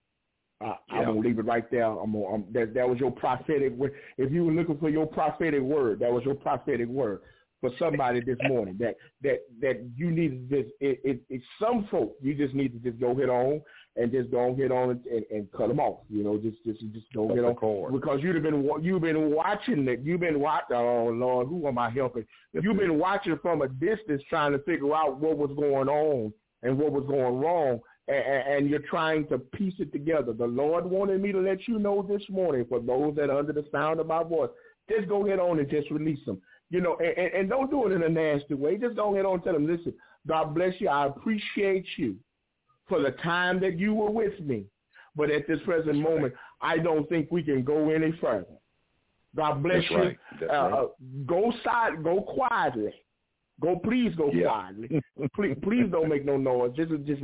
Uh, yeah. I'm gonna leave it right there. I'm gonna, I'm, that that was your prophetic word. If you were looking for your prophetic word, that was your prophetic word for somebody this morning. That that that you need to just it, it, it's some folk you just need to just go head on and just go head on and, and, and cut them off. You know, just just just go head on cord. Because you've been you've been watching it. You've been watching. Oh Lord, who am I helping? You've been watching from a distance, trying to figure out what was going on and what was going wrong. And you're trying to piece it together. The Lord wanted me to let you know this morning, for those that are under the sound of my voice, just go ahead on and just release them. You know, and, and don't do it in a nasty way. Just go ahead on and tell them, listen, God bless you. I appreciate you for the time that you were with me. But at this present That's moment, right. I don't think we can go any further. God bless That's you. Right. That's uh, right. Go side, go quietly. Go, please go yeah. quietly. please, please don't make no noise. Just, just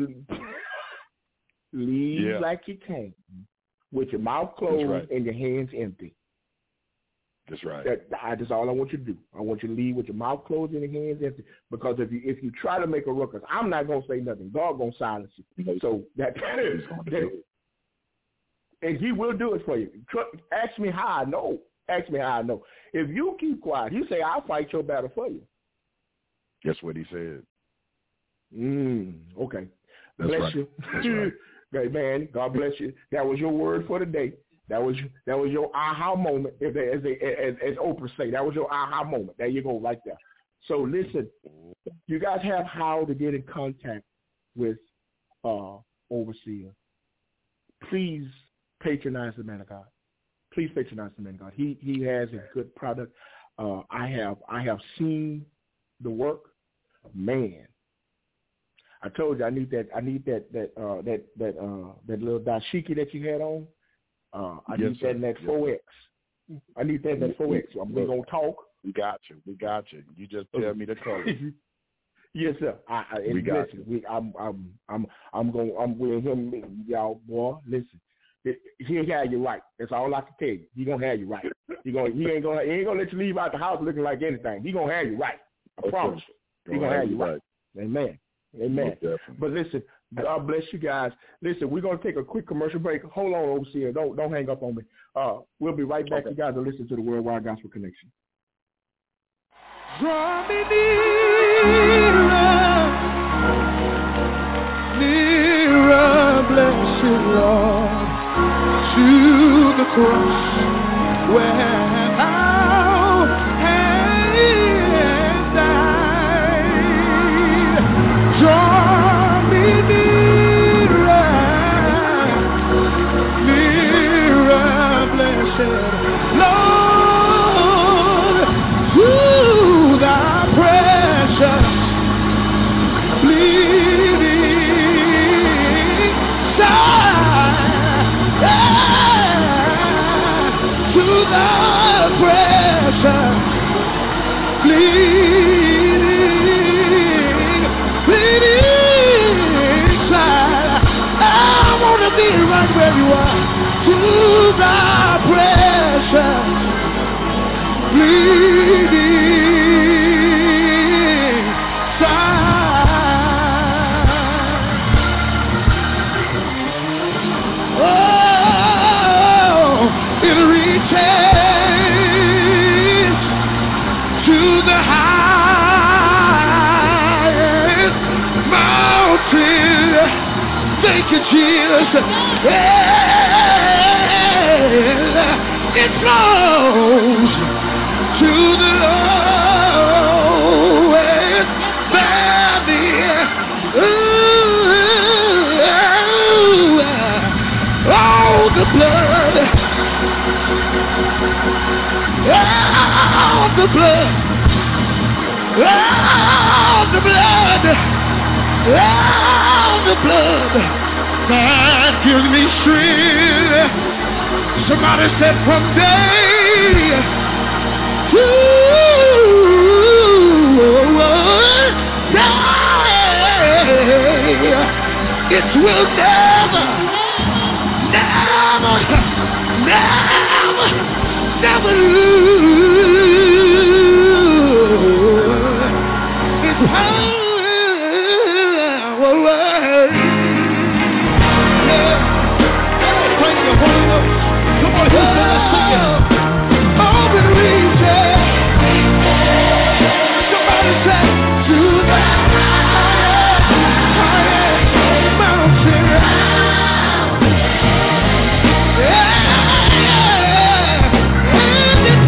leave yeah. like you came, with your mouth closed right. and your hands empty. That's right. That, that, that's all I want you to do. I want you to leave with your mouth closed and your hands empty. Because if you if you try to make a ruckus, I'm not gonna say nothing. God gonna silence you. So that, that and He will do it for you. Ask me how I know. Ask me how I know. If you keep quiet, He say, I'll fight your battle for you. That's what He said. Mm, okay. That's bless right. you. That's right. Great man. God bless you. That was your word for the day. That was that was your aha moment, if they, as, they, as as Oprah say. That was your aha moment. There you go, right there. So listen, you guys have how to get in contact with uh, Overseer. Please patronize the man of God. Please patronize the man of God. He he has a good product. Uh, I have I have seen the work. Man, I told you I need that I need that that uh, that that uh, that little dashiki that you had on. Uh, I yes, need sir. that in that yes, four X. I need that in that four X. I'm Look, gonna talk. We got you. We got you. You just tell me the color. Yes, sir. I, I, we got listen, you. We, I'm I'm I'm I'm going I'm with him, y'all. Boy, listen. He'll have you right. That's all I can tell you. He gonna have you right. He gonna he ain't gonna he ain't gonna let you leave out the house looking like anything. He gonna have you right. I okay. promise you. He gonna, gonna have you right. right. Amen. Amen. But listen, God bless you guys. Listen, we're gonna take a quick commercial break. Hold on, Overseer. Don't don't hang up on me. Uh, we'll be right back. Okay. You guys are listening to the Worldwide Gospel Connection. Draw me nearer, nearer, blessed Lord, to the cross where thou hast died. Draw me nearer, nearer, blessed Lord, to thy precious bleeding side, to thy precious bleeding, bleeding side. I want to be right where you are, to thy precious bleeding side. Oh, it reaches to the highest mountain. Thank you, Jesus. Yeah. It flows to the lowest valley. Ooh, all the blood, all the blood, all the blood, all the blood that gives me strength. Somebody said from day to day, it will never, never, never, never lose its power. Thank you, Holy Ghost. Come on, Houston, let's sing it. Oh, it reaches. Somebody say, to the highest mountain. Yeah, and it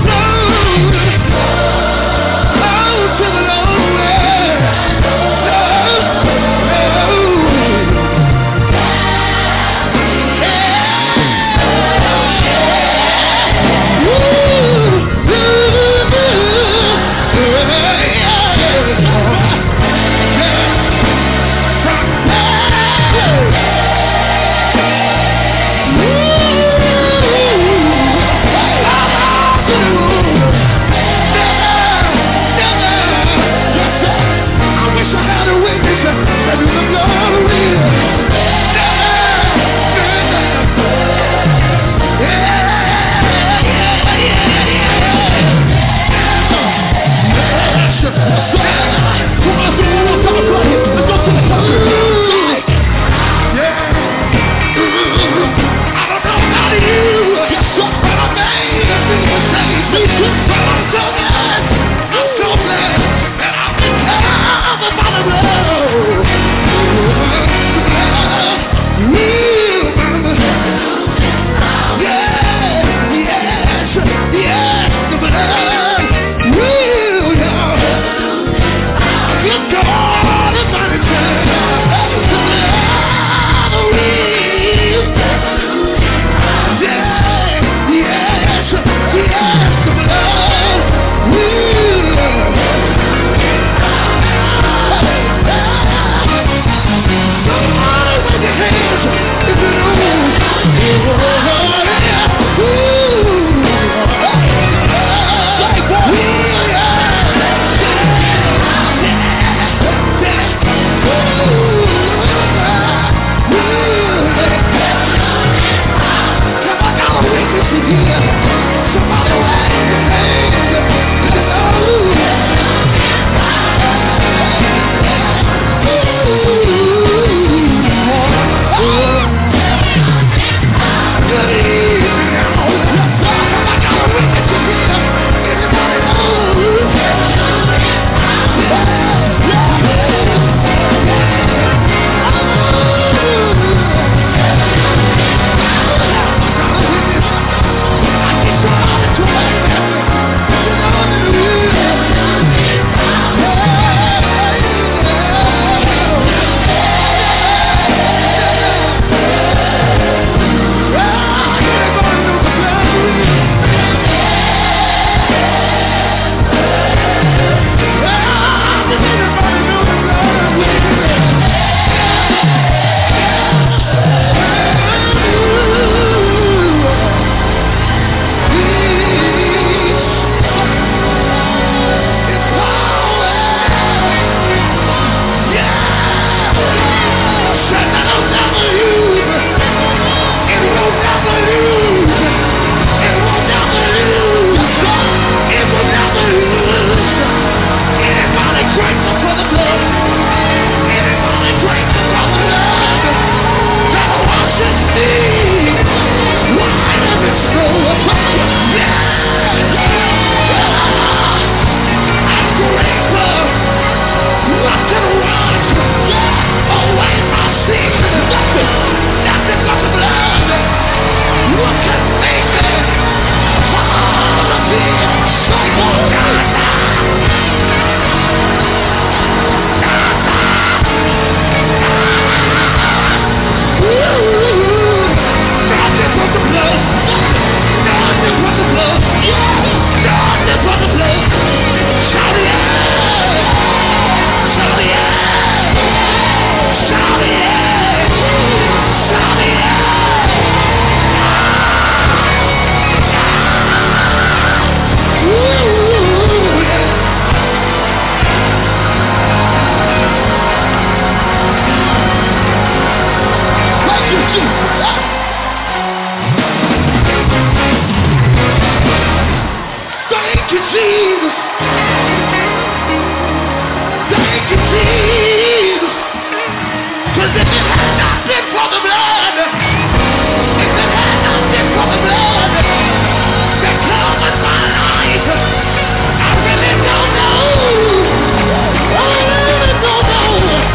Because if it had not been for the blood, if it had not been for the blood that covered my life, I really don't know. I really don't know.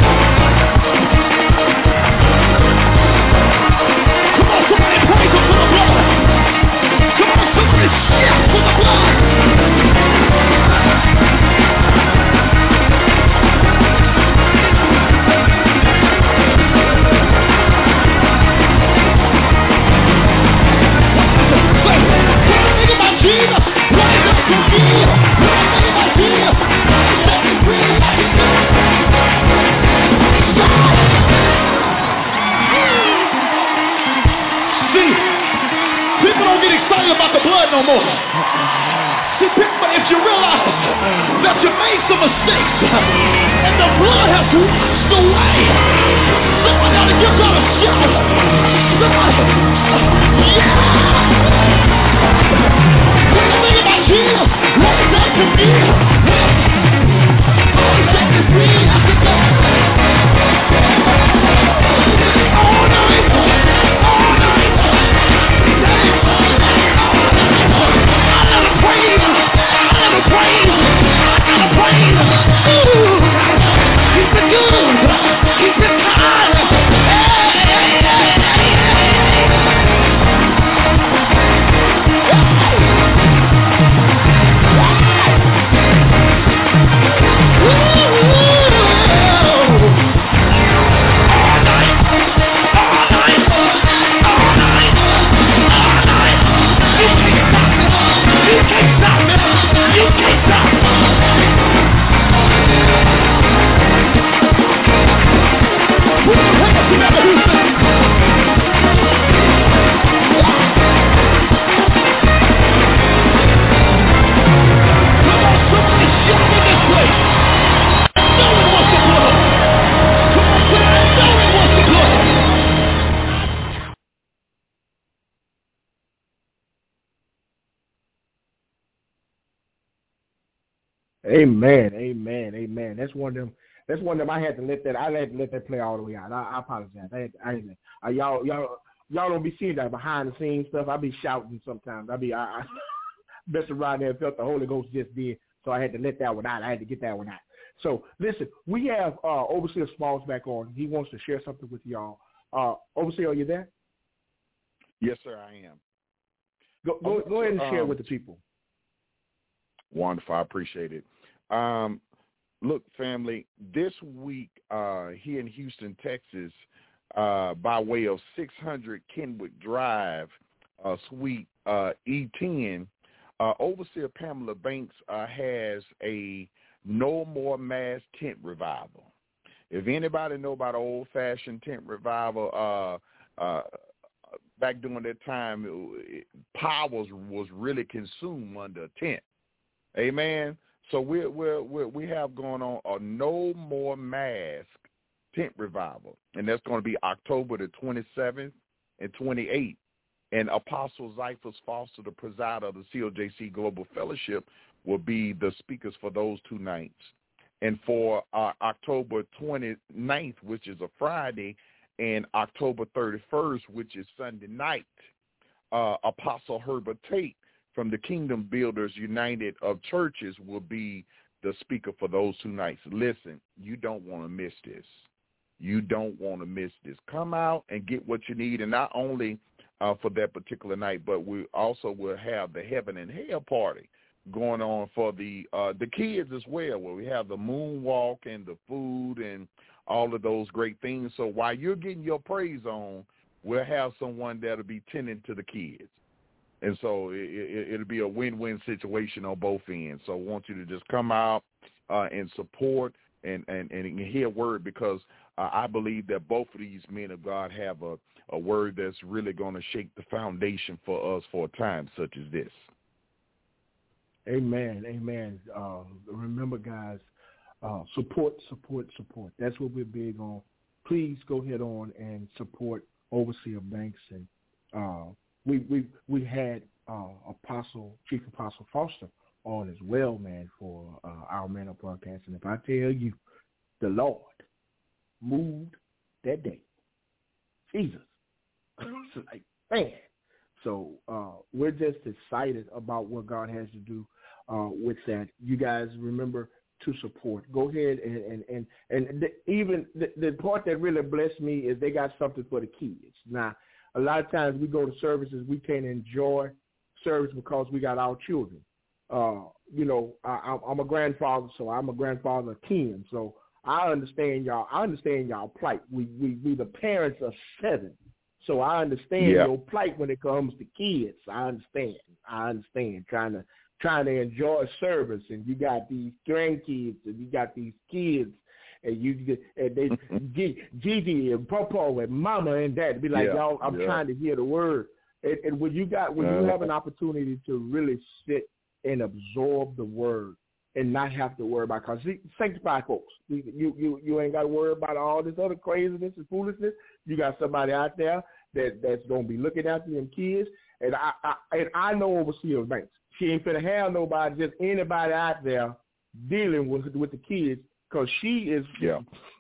Come on, somebody praise him for the blood. Come on, somebody shout for the blood. No more. See, but if you realize that you made some mistakes and the blood has washed away, somebody ought to give God a shout. Somebody, yeah! When you think about Jesus, what is that to me? All he's got to see is the God. All night, all night, praise, I gotta praise, I gotta praise. Ooh, he's been good, he's been kind. Hey, hey, hey, hey, all night, all night, all night, all night. You can't stop it. You can't stop it. You can't stop it. Put your hands together, Houston. Come on, somebody shout in this place. No one wants the blood. Come on, somebody, no one wants the blood. Amen, amen, amen. That's one of them. That's one of them. I had to let that. I had to let that play all the way out. I, I apologize. I, had, I, I y'all, y'all, y'all don't be seeing that behind the scenes stuff. I be shouting sometimes. I be, I, I best around there and felt the Holy Ghost just did. So I had to let that one out. I had to get that one out. So listen, we have uh, Overseer Smalls back on. He wants to share something with y'all. Uh, Overseer, are you there? Yes, sir, I am. Go, go, go ahead and share um, with the people. Wonderful. I appreciate it. Um, look, family, this week uh, here in Houston, Texas, uh, by way of six hundred Kenwood Drive, uh, Suite uh, E ten, uh, Overseer Pamela Banks uh, has a No More Mass tent revival. If anybody know about old-fashioned tent revival, uh, uh, back during that time, it, power was, was really consumed under a tent. Amen. So we're, we're, we're, we have going on a No More Mask tent revival, and that's going to be October the twenty-seventh and twenty-eighth. And Apostle Zyphus Foster, the presider of the C O J C Global Fellowship, will be the speakers for those two nights. And for uh, October twenty-ninth, which is a Friday, and October thirty-first, which is Sunday night, uh, Apostle Herbert Tate from the Kingdom Builders United of Churches will be the speaker for those two nights. Listen, you don't want to miss this. You don't want to miss this. Come out and get what you need, and not only uh, for that particular night, but we also will have the Heaven and Hell party going on for the uh, the kids as well, where we have the moonwalk and the food and all of those great things. So while you're getting your praise on, we'll have someone that'll be tending to the kids. And so it, it, it'll be a win-win situation on both ends. So I want you to just come out uh, and support and, and, and hear word, because uh, I believe that both of these men of God have a, a word that's really going to shake the foundation for us for a time such as this. Amen, amen. Uh, remember, guys, uh, support, support, support. That's what we're big on. Please go ahead on and support Overseer Banks. And uh, we we we had uh, Apostle Chief Apostle Foster on as well, man, for uh, our Man Up broadcast. And if I tell you, the Lord moved that day. Jesus. It's like, man. So uh, we're just excited about what God has to do uh, with that. You guys remember to support. Go ahead and and and, and the, even the, the part that really blessed me is they got something for the kids. Now, a lot of times we go to services, we can't enjoy service because we got our children. Uh, you know, I, I'm a grandfather, so I'm a grandfather of ten. So I understand y'all. I understand y'all plight. We we we the parents of seven. So I understand yeah. your plight when it comes to kids. I understand. I understand. Trying to trying to enjoy service, and you got these grandkids, and you got these kids, and you get and they Gigi and Popo and Mama and Dad be like, yeah. y'all, I'm yeah. trying to hear the word. And, and when you got when uh, you have an opportunity to really sit and absorb the word and not have to worry about, because sanctified folks, you, you you you ain't got to worry about all this other craziness and foolishness. You got somebody out there that that's gonna be looking after them kids, and I, I and I know Overseer Banks. She ain't finna have nobody, just anybody out there dealing with with the kids, because she is. Yeah.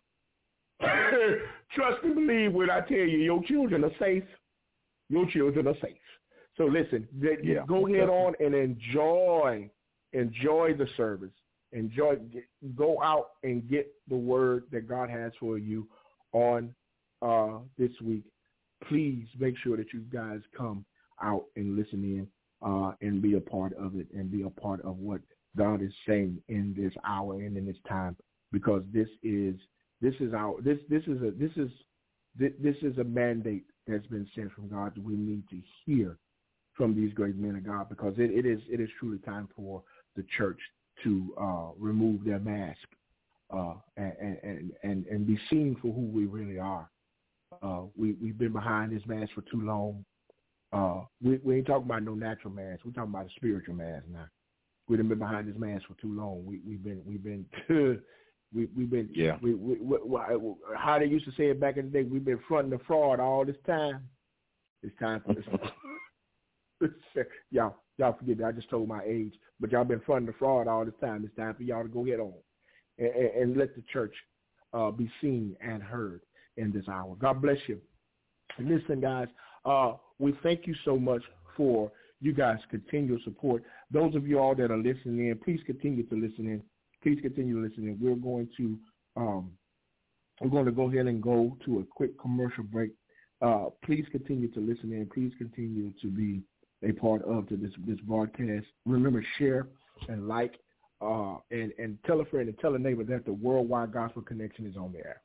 Trust and believe when I tell you, your children are safe. Your children are safe. So listen, yeah. go ahead on and enjoy. Enjoy the service. Enjoy. Get, go out and get the word that God has for you on uh, this week. Please make sure that you guys come out and listen in uh, and be a part of it and be a part of what God is saying in this hour and in this time, because this is this is our this this is a this is this is a mandate that's been sent from God that we need to hear from these great men of God, because it, it is it is truly time for the church to uh, remove their mask uh, and, and, and, and be seen for who we really are. Uh, we, we've been behind this mask for too long. Uh, we, we ain't talking about no natural mask. We're talking about a spiritual mask now. We've been behind this mask for too long. We, we've been, we've been, we, we've been, yeah. we, we, we, how they used to say it back in the day, we've been fronting the fraud all this time. It's time for this. y'all, y'all forget that. I just told my age, but y'all been fronting the fraud all this time. It's time for y'all to go ahead on and, and, and let the church uh, be seen and heard in this hour. God bless you. And listen, guys, uh, we thank you so much for you guys' continual support. Those of you all that are listening in, please continue to listen in. Please continue to listen in. We're going to um, we're going to go ahead and go to a quick commercial break. Uh, please continue to listen in. Please continue to be a part of to this this broadcast. Remember, share and like, uh, and and tell a friend and tell a neighbor that the Worldwide Gospel Connection is on the air.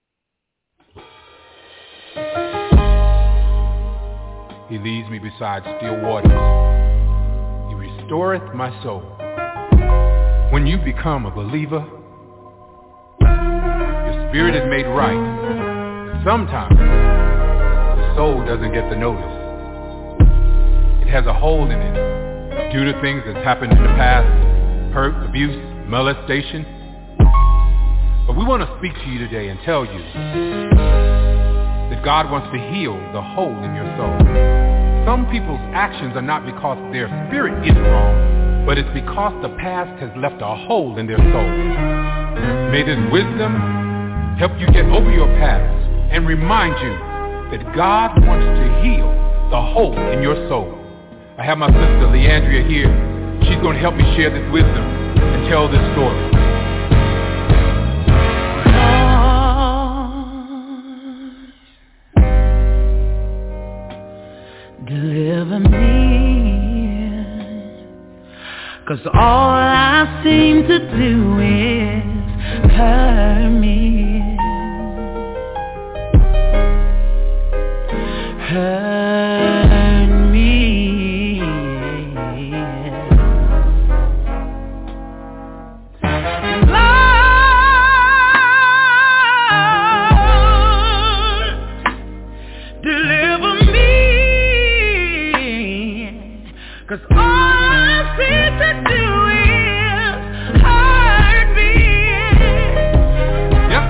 He leads me beside still waters. He restoreth my soul. When you become a believer, your spirit is made right. And sometimes the soul doesn't get the notice. It has a hole in it due to things that's happened in the past, hurt, abuse, molestation. But we want to speak to you today and tell you that God wants to heal the hole in your soul. Some people's actions are not because their spirit is wrong, but it's because the past has left a hole in their soul. May this wisdom help you get over your past and remind you that God wants to heal the hole in your soul. I have my sister Leandria here. She's going to help me share this wisdom and tell this story. Deliver me, 'cause all I seem to do is hurt me, hurt me. Lord, deliver me. 'Cause all I seem to do is hurt me. Yes,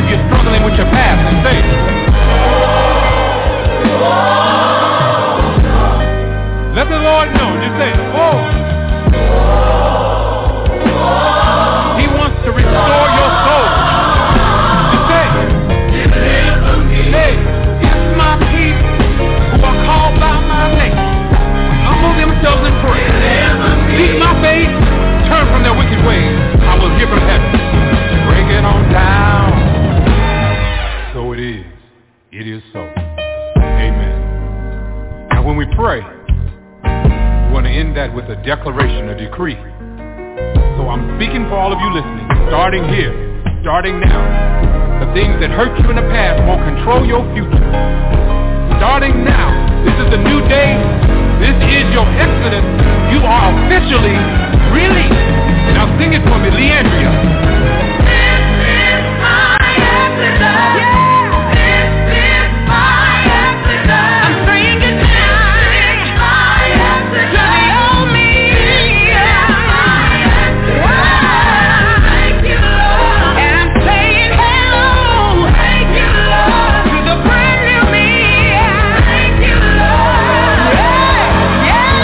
you're struggling with your past and say, let the Lord know. Just say, oh. He wants to restore your soul. Just say, hey, if my people who are called by my name humble themselves and pray, seek my face, turn from their wicked ways, I will hear from heaven. Bring it on down. So it is. It is so. Amen. Now when we pray, we want to end that with a declaration, a decree. So I'm speaking for all of you listening, starting here, starting now. The things that hurt you in the past won't control your future. Starting now, this is a new day. This is your exodus. You are officially released. Now sing it for me, Leandria. This is my exodus. Yeah. This is my exodus. I'm saying it now. This is my exodus. Show me. This is my exodus. Thank you, Lord. And I'm saying hello. Thank you, Lord. To the brand new me. Thank you, Lord. Yeah. Yeah.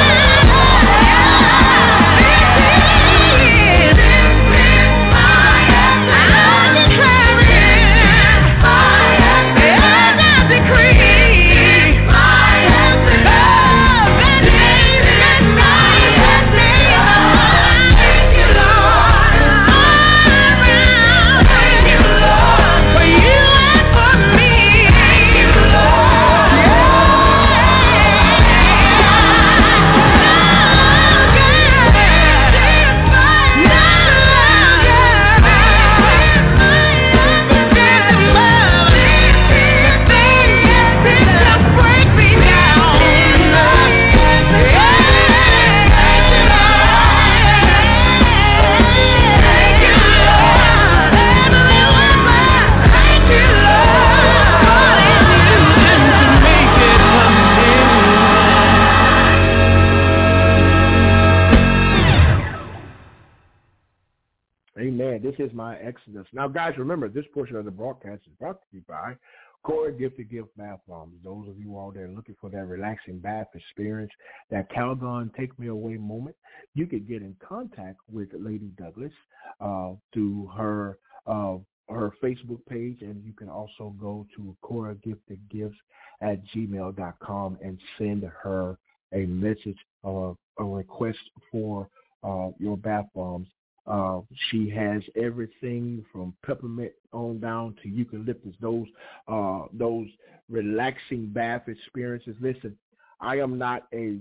Amen. This is my exodus. Now, guys, remember, this portion of the broadcast is brought to you by Core Gifted Gift Bath Bombs. Those of you out there looking for that relaxing bath experience, that Calgon Take Me Away moment, you can get in contact with Lady Douglas uh, through her uh, her Facebook page, and you can also go to Core Gifted Gifts at gmail dot com and send her a message, uh, a request for uh, your bath bombs. Uh, she has everything from peppermint on down to eucalyptus, those uh, those relaxing bath experiences. Listen, I am not a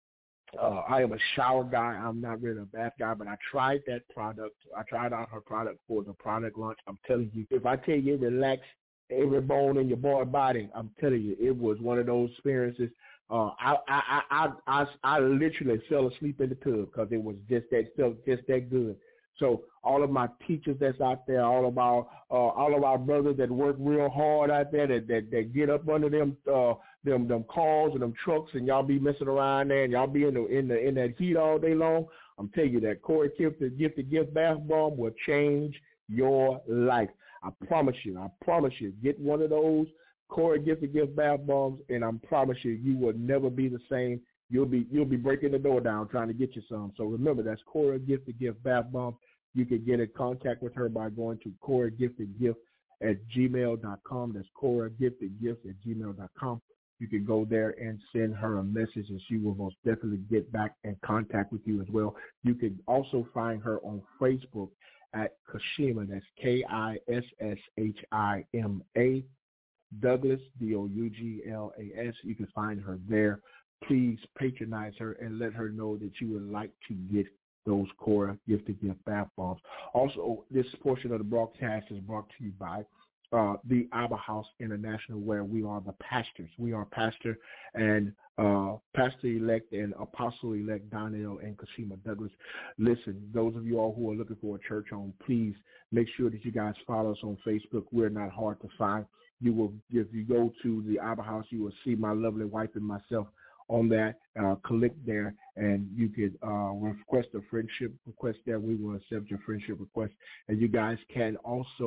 uh, I am a shower guy. I'm not really a bath guy, but I tried that product. I tried out her product for the product launch. I'm telling you, if I tell you it relaxed every bone in your boy body, I'm telling you, it was one of those experiences. Uh, I, I, I, I, I literally fell asleep in the tub because it was just that felt just that good. So all of my teachers that's out there, all of our uh, all of our brothers that work real hard out there, that that, that get up under them uh, them them cars and them trucks, and y'all be messing around there, and y'all be in the in the in that heat all day long. I'm telling you that Corey Gifted Gifted Gift Bath Bomb will change your life. I promise you. I promise you. Get one of those Corey Gifted Gift Bath Bombs, and I promise you, you will never be the same. You'll be you'll be breaking the door down trying to get you some. So remember, that's Cora Gifted Gift Bath Bomb. You can get in contact with her by going to Cora Gifted Gift at gmail dot com. That's Cora Gifted Gift at gmail dot com. You can go there and send her a message, and she will most definitely get back in contact with you as well. You can also find her on Facebook at Kashima. That's K I S S H I M A. Douglas, D O U G L A S. You can find her there. Please patronize her and let her know that you would like to get those Cora Gifted Gift Bath Bombs. Also, this portion of the broadcast is brought to you by uh, the Abba House International, where we are the pastors. We are pastor and uh, pastor-elect and apostle-elect Donnell and Kashima Douglas. Listen, those of you all who are looking for a church home, please make sure that you guys follow us on Facebook. We're not hard to find. You will, if you go to the Abba House, you will see my lovely wife and myself on that. Uh, click there, and you could uh, request a friendship request there. We will accept your friendship request. And you guys can also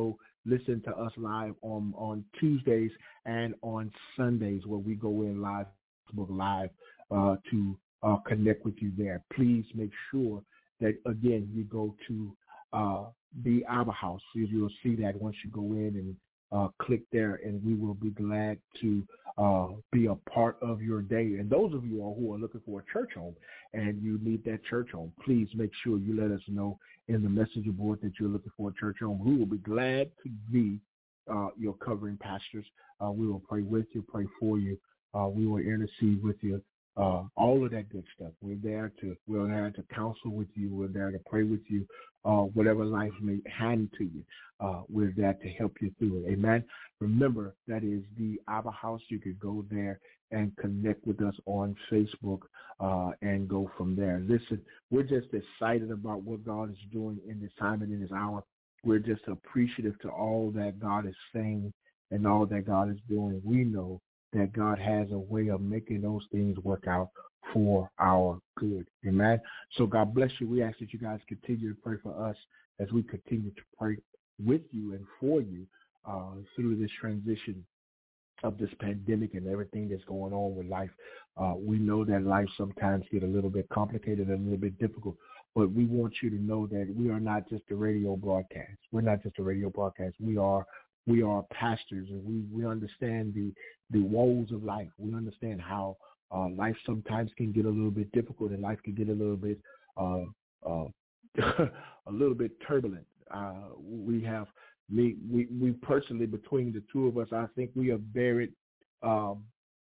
listen to us live on, on Tuesdays and on Sundays where we go in live, Facebook Live, uh, to uh, connect with you there. Please make sure that, again, you go to uh, the Abba House. You'll see that once you go in and uh, click there, and we will be glad to uh, be a part of your day. And those of you all who are looking for a church home and you need that church home, please make sure you let us know in the messenger board that you're looking for a church home. We will be glad to be uh, your covering pastors. Uh, we will pray with you, pray for you. Uh, we will intercede with you. Uh, all of that good stuff. We're there to we're there to counsel with you. We're there to pray with you. Uh, whatever life may hand to you, uh, we're there to help you through it. Amen. Remember, that is the Abba House. You could go there and connect with us on Facebook uh, and go from there. Listen, we're just excited about what God is doing in this time and in this hour. We're just appreciative to all that God is saying and all that God is doing. We know that God has a way of making those things work out for our good. Amen. So God bless you. We ask that you guys continue to pray for us as we continue to pray with you and for you uh, through this transition of this pandemic and everything that's going on with life. Uh, we know that life sometimes get a little bit complicated and a little bit difficult, but we want you to know that we are not just a radio broadcast. We're not just a radio broadcast. We are We are pastors, and we, we understand the, the woes of life. We understand how uh, life sometimes can get a little bit difficult, and life can get a little bit uh, uh, a little bit turbulent. Uh, we have me, we, we personally, between the two of us, I think we have buried um,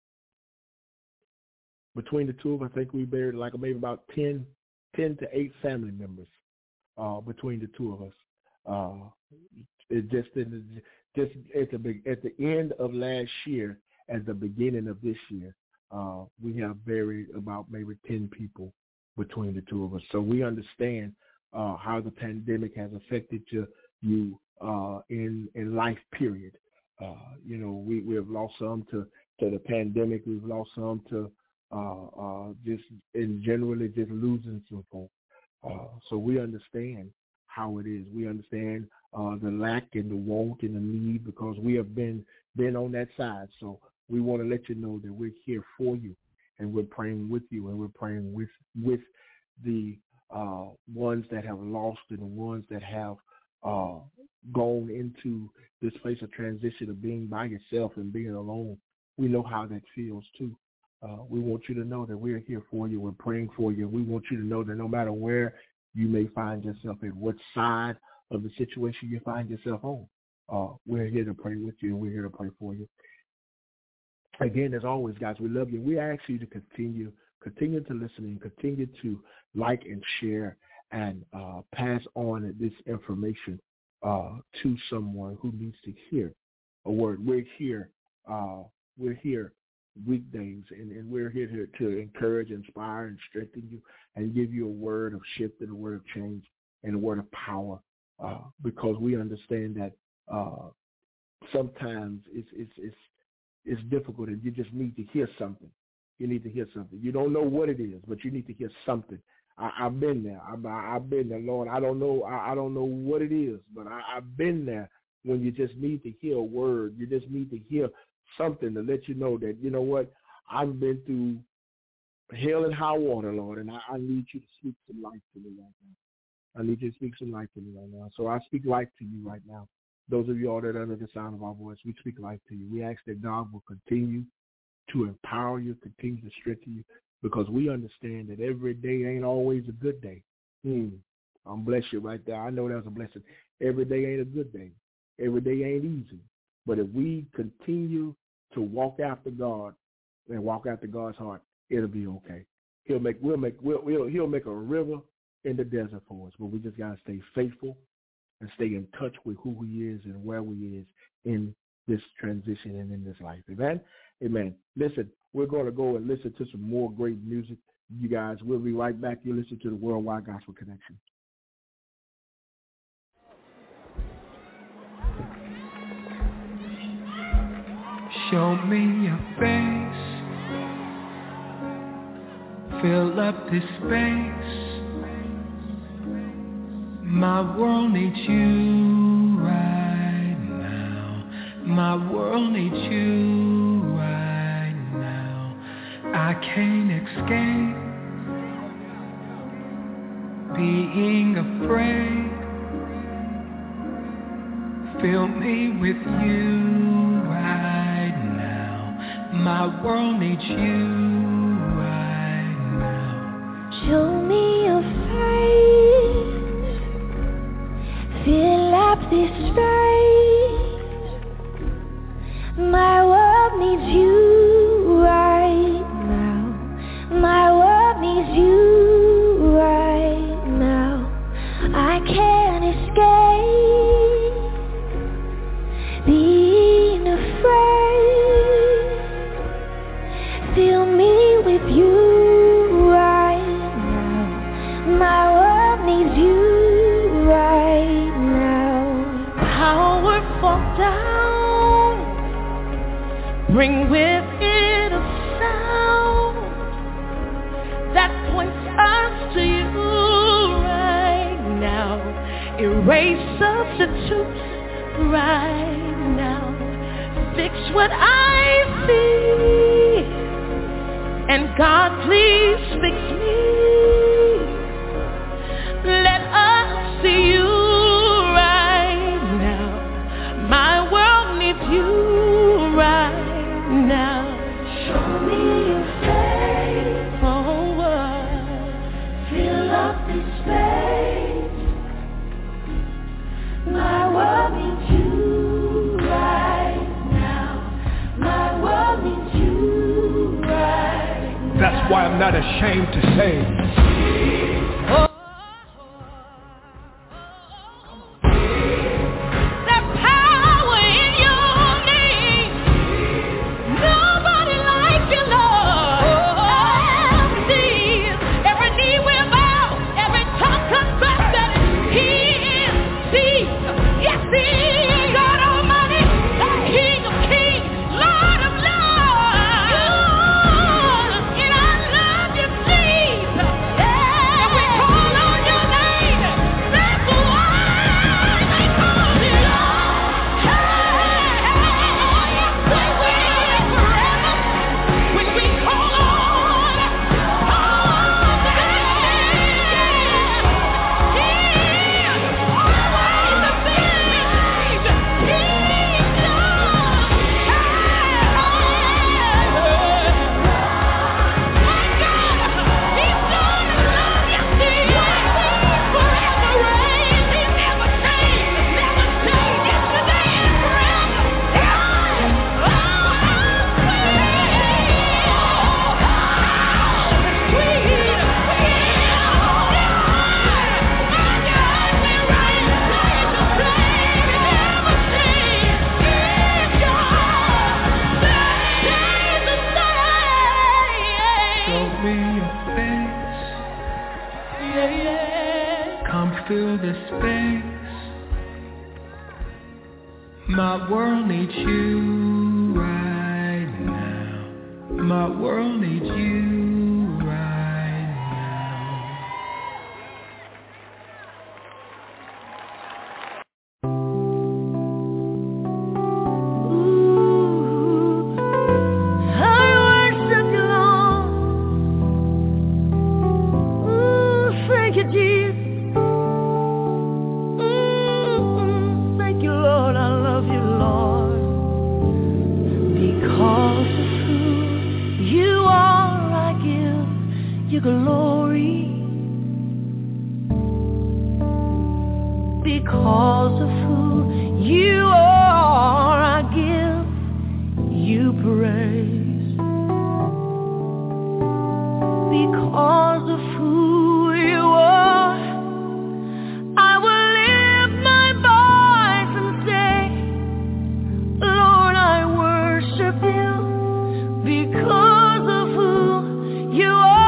between the two of us. I think we buried like maybe about ten, ten to eight family members uh, between the two of us. Uh, it just in just at the at the end of last year, at the beginning of this year, uh, we have buried about maybe ten people between the two of us. So we understand uh, how the pandemic has affected you, you uh, in in life. Period. Uh, you know, we, we have lost some to, to the pandemic. We've lost some to uh, uh, just in generally just losing some folks. Uh, so we understand how it is. We understand uh, the lack and the want and the need, because we have been been on that side. So we want to let you know that we're here for you, and we're praying with you, and we're praying with with the uh, ones that have lost and the ones that have uh, gone into this place of transition of being by yourself and being alone. We know how that feels too. Uh, we want you to know that we're here for you. We're praying for you. We want you to know that no matter where you may find yourself in, what side of the situation you find yourself on, uh, we're here to pray with you, and we're here to pray for you. Again, as always, guys, we love you. We ask you to continue, continue to listen and continue to like and share and uh, pass on this information uh, to someone who needs to hear a word. We're here. Uh, we're here weekdays, and, and we're here to, to encourage, inspire, and strengthen you, and give you a word of shift and a word of change and a word of power, uh, because we understand that uh, sometimes it's it's it's it's difficult, and you just need to hear something. You need to hear something. You don't know what it is, but you need to hear something. I, I've been there. I've, I've been there, Lord. I don't know. I, I don't know what it is, but I, I've been there when you just need to hear a word. You just need to hear something to let you know that, you know what, I've been through hell and high water, Lord, and I, I need you to speak some life to me right now. I need you to speak some life to me right now. So I speak life to you right now. Those of you all that are under the sound of our voice, we speak life to you. We ask that God will continue to empower you, continue to strengthen you, because we understand that every day ain't always a good day. Hmm. I'm bless you right there. I know that's a blessing. Every day ain't a good day. Every day ain't easy. But if we continue to walk after God and walk after God's heart, it'll be okay. He'll make we'll make we'll, we'll he'll make a river in the desert for us. But we just gotta stay faithful and stay in touch with who He is and where we is in this transition and in this life. Amen. Amen. Listen, we're going to go and listen to some more great music. You guys, we'll be right back. You listen to the Worldwide Gospel Connection. Show me your face, fill up this space. My world needs you right My world needs you right now. I can't escape being afraid. Fill me with you right now. My world needs you right now. Show me your face. Fill up this space. My world needs you right now. My world needs you right now. I can't escape being afraid. Fill me with you right now. My world needs you right now. Powerful down, bring with it a sound that points us to you right now. Erase substitutes right now. Fix what I see, and God, please fix me. Let us see you right now. My world needs you right now. Show me your face. Oh, uh, fill up this space. My world needs you right now. My world needs you right now. That's why I'm not ashamed to say, oh, fill the space. My world needs you right now. My world needs you right now. Ooh, I worship you, Lord. Ooh, thank you, Jesus. Glory, because of who you are, I give you praise. Because of who you are, I will lift my voice and say, Lord, I worship you because of who you are.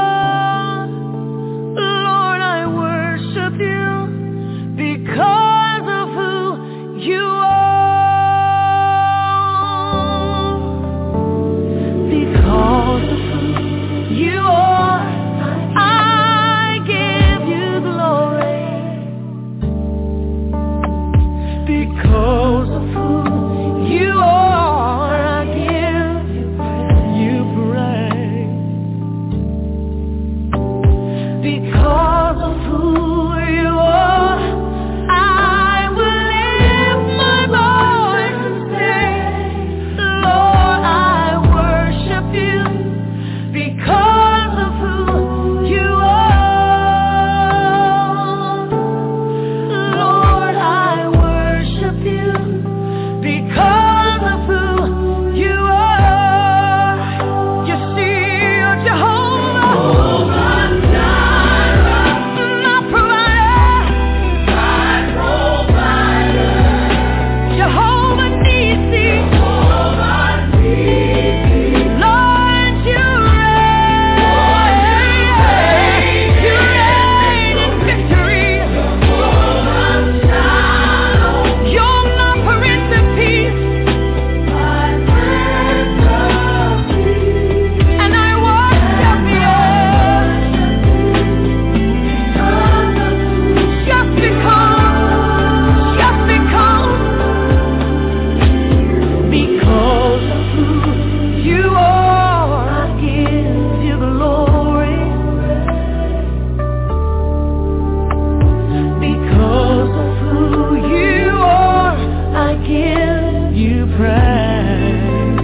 Because Because of who you are, I give you praise. Because of who you are, I will lift my voice and say, Lord, I worship you. Because of who you are, Lord, I worship you. Because of who you are, you see, you're Jehovah, my provider, Jehovah Nissi, Lord, you reign, you reign in victory. You're my Prince of Peace, and I worship you. Just because, just because, because of who you are, I give you glory. Because of who you are, I give you praise.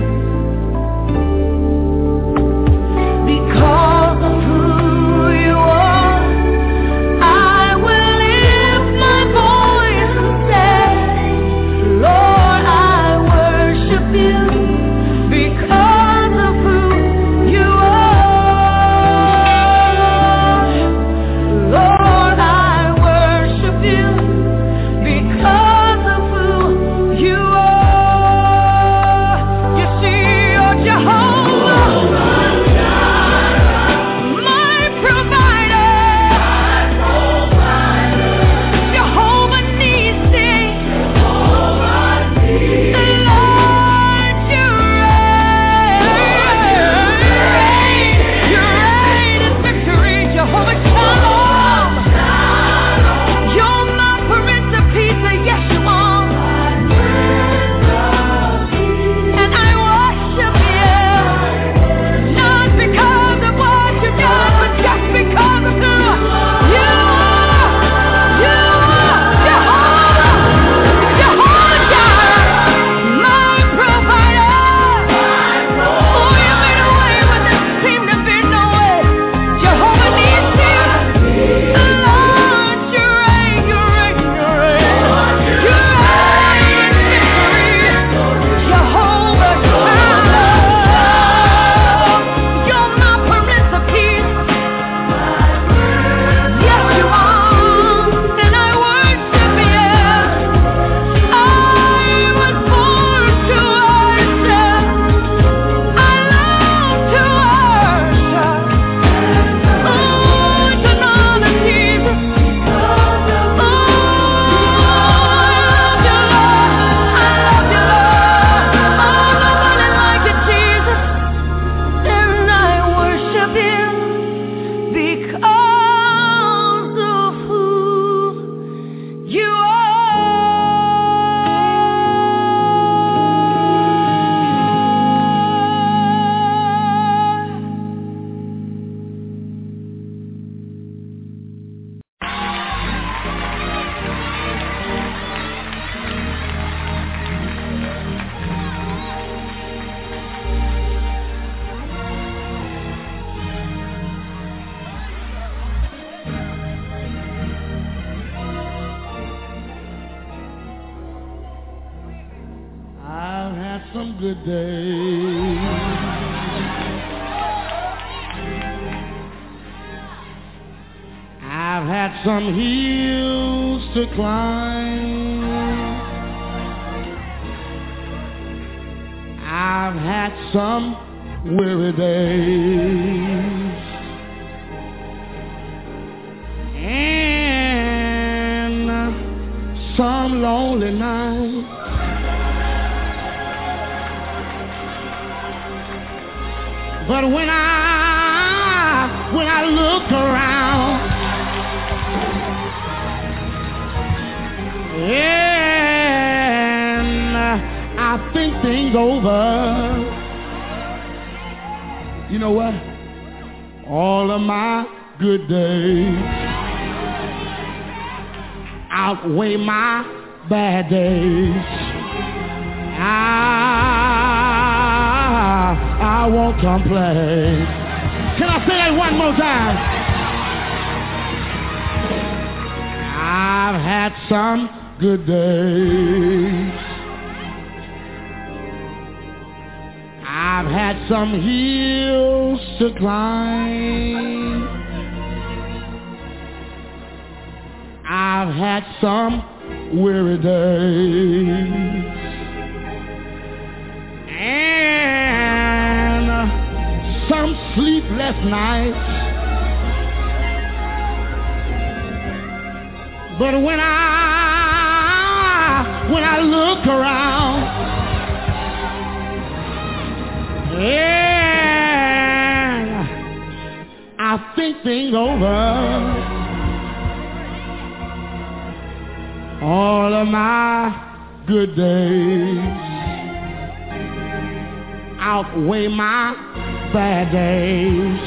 Because of who you are, I will lift my voice and say, Lord, I worship you. Because of who you are, Lord, I worship you. Because of who you are, you see, you're Jehovah, my provider, Jehovah Nissi, Lord, you reign, you reign in victory, Jehovah Shalom, you're my Prince of Peace, yes you are, and I worship you, not because of what you've done, but just because of who you are, you are Jehovah, Jehovah Jireh, my provider. Oh, you made a way when there seemed to be no way. Jehovah Nissi, Lord, you reign, you reign, you reign. You reign in victory. Jehovah Shalom, you're my Prince of Peace. Yes, you are, and I worship you. I was born to worship. I love to worship. Oh, to know the Jesus. Oh, I love you, Lord. I love you, Lord. Oh, nobody like you, Jesus. And I worship you because of who you are. I've had some good days. I've had some hills to climb. I've had some weary days. And some lonely nights. But when I, when I look around, yeah, I think things over. You know what? All of my good days outweigh my bad days. I, I won't complain. Can I say that one more time? I've had some good days. I've had some hills to climb. I've had some weary days. And some sleepless nights. But when I, when I look around, and I think things over, all of my good days outweigh my bad days.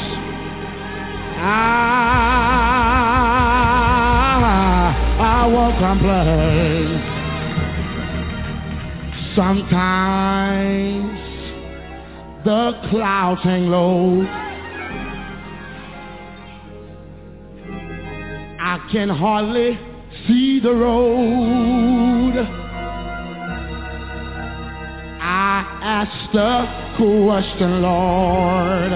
I, I won't complain. Sometimes the clouds hang low. I can hardly see the road. I asked the question, Lord,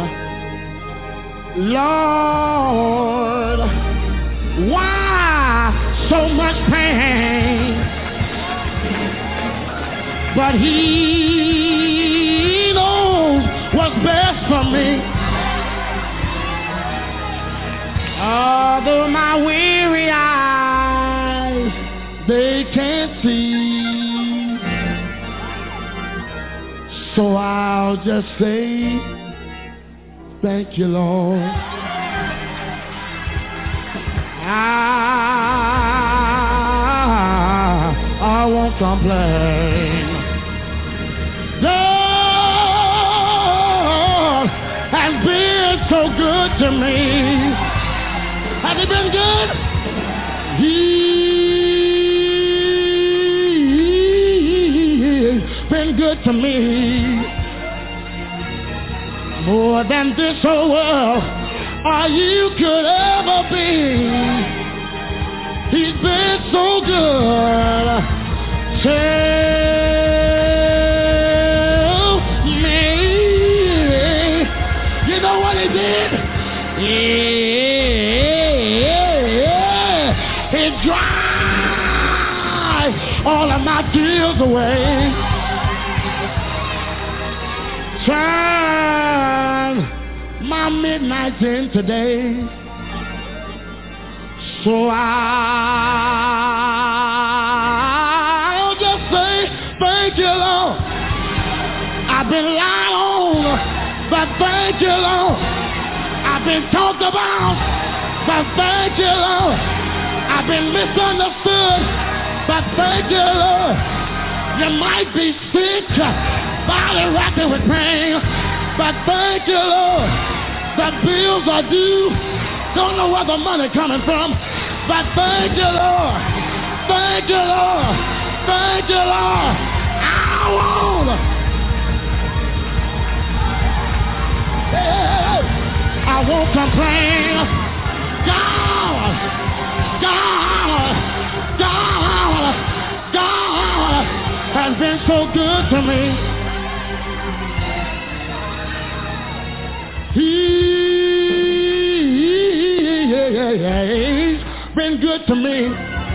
Lord, why so much pain? But He knows what's best for me. Although my weary eyes, they can't see. So I'll just say, thank you, Lord. I, I won't complain. God has been so good to me. Has He been good? He's been good to me. More than this whole world or you could ever be. He's been so good. Tell me, you know what He did? Yeah, He dried all of my tears away. Turn my midnights into days. So I'll just say, thank you, Lord. I've been lied on, but thank you, Lord. I've been talked about, but thank you, Lord. I've been misunderstood, but thank you, Lord. You might be sick, body racking with pain, but thank you, Lord. The bills are due, don't know where the money coming from, but thank you, Lord. Thank you, Lord. Thank you, Lord. I won't. Hey, I won't complain. God, God, God, God has been so good to me. He's been good to me.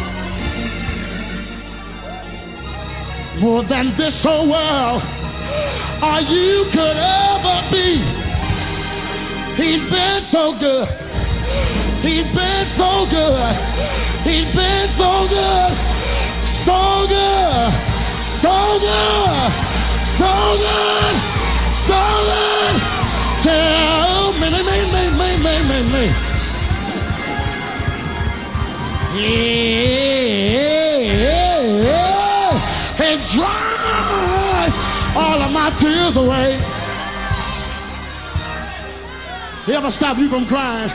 More than this whole world or you could ever be. He's been so good. He's been so good. He's been so good. So good. So good. So good. So good. Tell me, me, me, me, me, me, me, me. Yeah, yeah, yeah. And dry my tears away. He ever stop you from crying?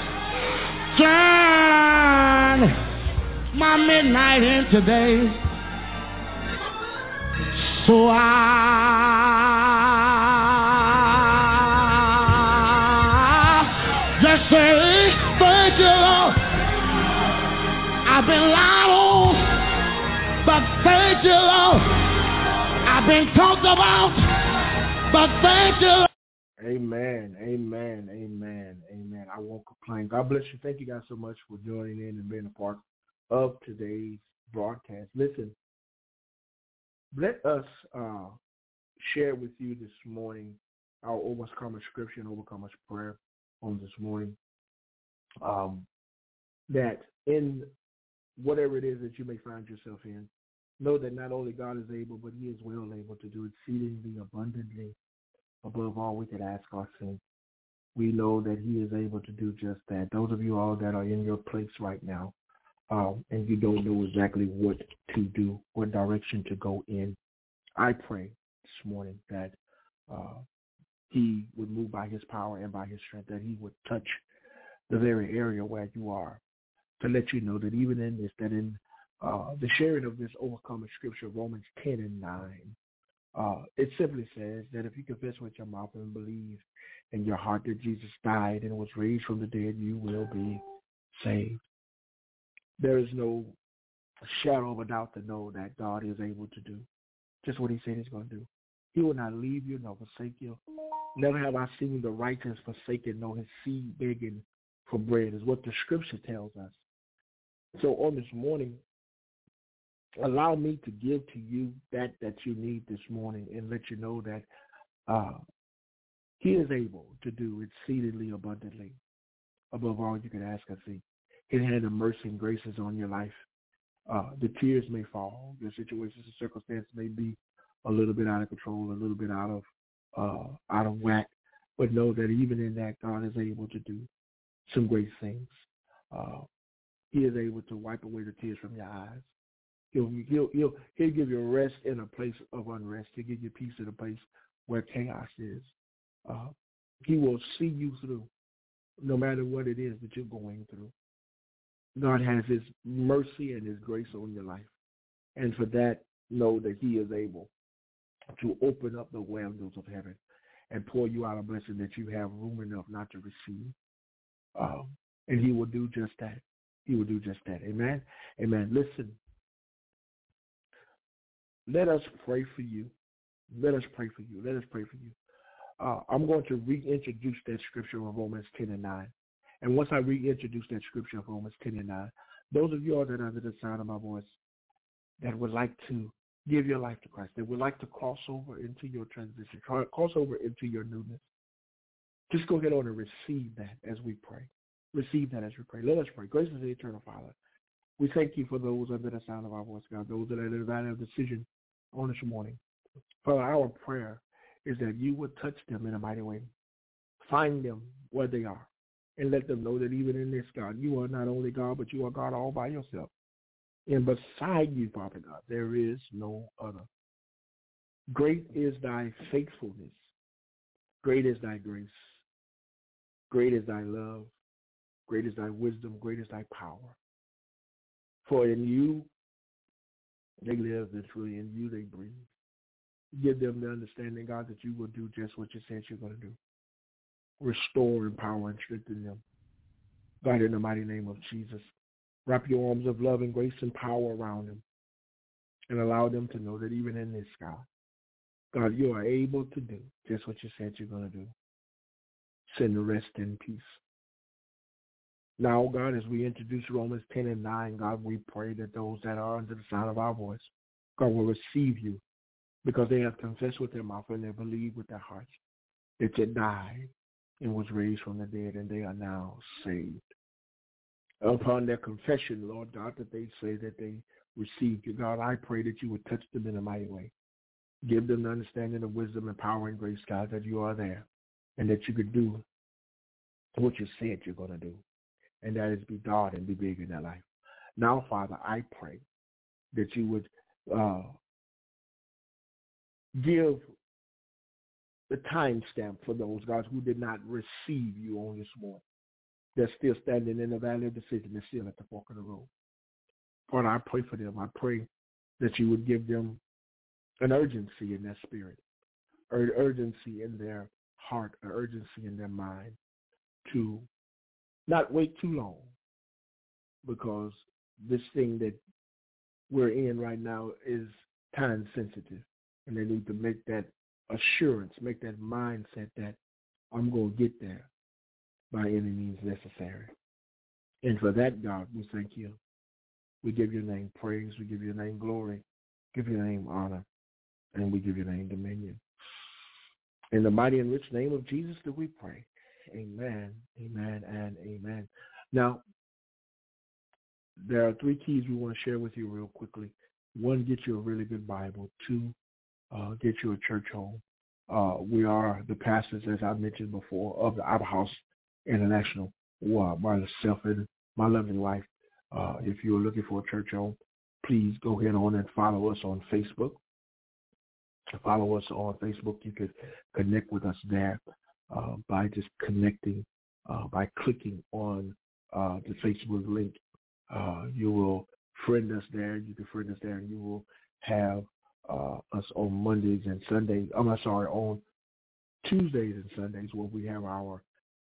Turn my midnight into day. So I just say thank you, Lord. I've been lied on, but thank you, Lord. I've been talked about, but thank you, Lord. Amen, amen, amen, amen. I won't complain. God bless you. Thank you guys so much for joining in and being a part of today's broadcast. Listen, let us uh, share with you this morning our Overcomer Scripture and Overcomer Prayer on this morning. Um, that in whatever it is that you may find yourself in, know that not only God is able, but he is well able to do exceedingly abundantly above all we could ask or think. We know that he is able to do just that. Those of you all that are in your place right now, um, and you don't know exactly what to do, what direction to go in, I pray this morning that uh, he would move by his power and by his strength, that he would touch the very area where you are, to let you know that even in this, that in uh, the sharing of this overcoming scripture, Romans ten and nine, uh, it simply says that if you confess with your mouth and believe in your heart that Jesus died and was raised from the dead, you will be saved. There is no shadow of a doubt to know that God is able to do just what he said he's going to do. He will not leave you nor forsake you. Never have I seen the righteous forsaken, nor his seed begging for bread, is what the scripture tells us. So on this morning, allow me to give to you that that you need this morning and let you know that uh, he is able to do exceedingly abundantly above all you can ask or think. His hand of mercy and grace is on your life. Uh, the tears may fall. Your situations and circumstances may be a little bit out of control, a little bit out of uh, out of whack. But know that even in that, God is able to do some great things. Uh, he is able to wipe away the tears from your eyes. He'll, he'll, he'll, he'll give you rest in a place of unrest. He'll give you peace in a place where chaos is. Uh, he will see you through no matter what it is that you're going through. God has his mercy and his grace on your life. And for that, know that he is able to open up the windows of heaven and pour you out a blessing that you have room enough not to receive. Um, and he will do just that. He will do just that. Amen? Amen. Listen, let us pray for you. Let us pray for you. Let us pray for you. Uh, I'm going to reintroduce that scripture of Romans ten and nine. And once I reintroduce that scripture of Romans ten and nine, those of you all that are under the sound of my voice that would like to give your life to Christ, that would like to cross over into your transition, cross over into your newness, just go ahead on and receive that as we pray. Receive that as we pray. Let us pray. Gracious and eternal Father, we thank you for those under the sound of our voice, God, those that are in the valley of decision on this morning. Father, our prayer is that you would touch them in a mighty way. Find them where they are. And let them know that even in this, God, you are not only God, but you are God all by yourself. And beside you, Father God, there is no other. Great is thy faithfulness. Great is thy grace. Great is thy love. Great is thy wisdom. Great is thy power. For in you they live, and truly in you they breathe. Give them the understanding, God, that you will do just what you said you're going to do. Restore, empower, and strengthen them. God, in the mighty name of Jesus, wrap your arms of love and grace and power around them and allow them to know that even in this, God, God, you are able to do just what you said you're going to do. Send the rest in peace. Now, God, as we introduce Romans ten and nine, God, we pray that those that are under the sound of our voice, God, will receive you because they have confessed with their mouth and they believe with their hearts that you died and was raised from the dead, and they are now saved. Upon their confession, Lord God, that they say that they received you, God, I pray that you would touch them in a mighty way. Give them the understanding of wisdom and power and grace, God, that you are there and that you could do what you said you're going to do, and that is be God and be big in their life. Now, Father, I pray that you would uh, give the timestamp for those, God, who did not receive you on this morning. They're still standing in the valley of decision. They're still at the fork of the road. Lord, I pray for them. I pray that you would give them an urgency in their spirit, an urgency in their heart, an urgency in their mind to not wait too long, because this thing that we're in right now is time sensitive, and they need to make that assurance, make that mindset that I'm going to get there by any means necessary. And for that, God, we thank you. We give your name praise. We give your name glory. Give your name honor. And we give your name dominion. In the mighty and rich name of Jesus that we pray. Amen, amen, and amen. Now, there are three keys we want to share with you real quickly. One, get you a really good Bible. Two, uh, get you a church home. Uh, we are the pastors, as I mentioned before, of the Abba House International, uh, myself and my loving wife. Uh, if you're looking for a church home, please go ahead on and follow us on Facebook. Follow us on Facebook. You can connect with us there uh, by just connecting, uh, by clicking on uh, the Facebook link. Uh, you will friend us there. You can friend us there, and you will have uh, us on Mondays and Sundays. I'm sorry, on Tuesdays and Sundays, where we have our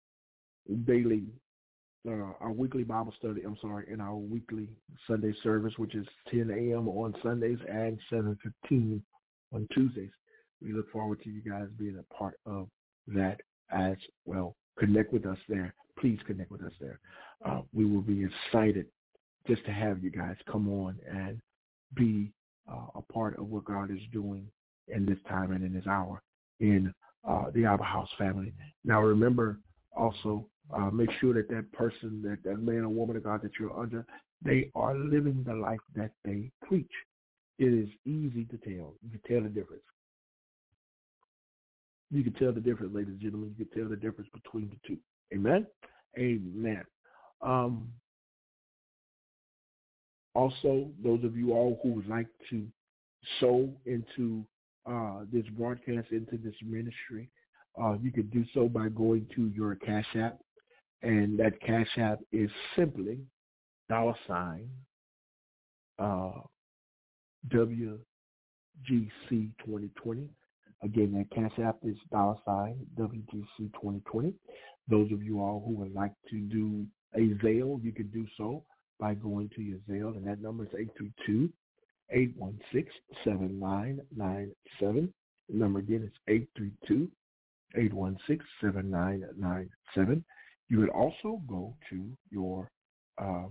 daily, uh, our weekly Bible study. I'm sorry, and our weekly Sunday service, which is ten a.m. on Sundays and seven fifteen on Tuesdays. We look forward to you guys being a part of that as well. Connect with us there. Please connect with us there. Uh, we will be excited just to have you guys come on and be uh, a part of what God is doing in this time and in this hour in uh, the Abba House family. Now, remember also, uh, make sure that that person, that, that man or woman of God that you're under, they are living the life that they preach. It is easy to tell. You can tell the difference. You can tell the difference, ladies and gentlemen. You can tell the difference between the two. Amen? Amen. Um, also, those of you all who would like to sow into uh, this broadcast, into this ministry, uh, you can do so by going to your Cash App. And that Cash App is simply dollar sign uh, W G C twenty twenty. Again, that Cash App is dollar sign W G C twenty twenty. Those of you all who would like to do a Zelle, you can do so by going to your Zelle, and that number is eight two two, eight one six, seven nine nine seven. The number again is eight three two, eight one six, seven nine nine seven. You would also go to your um,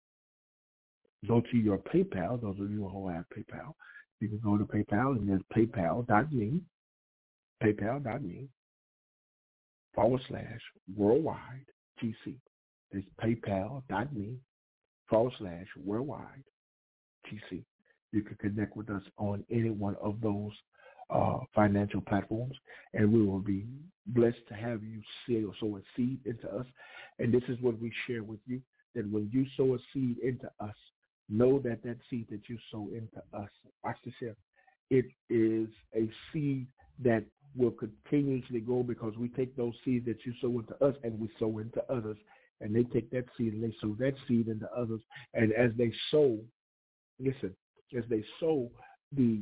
go to your PayPal. Those of you who have PayPal, you can go to PayPal, and there's paypal.me, paypal.me forward slash worldwide G C. It's paypal.me forward slash worldwide G C. You can connect with us on any one of those uh, financial platforms, and we will be blessed to have you sow, sow a seed into us. And this is what we share with you, that when you sow a seed into us, know that that seed that you sow into us, watch this here, it is a seed that will continuously grow, because we take those seeds that you sow into us and we sow into others, and they take that seed and they sow that seed into others. And as they sow, listen, as they sow the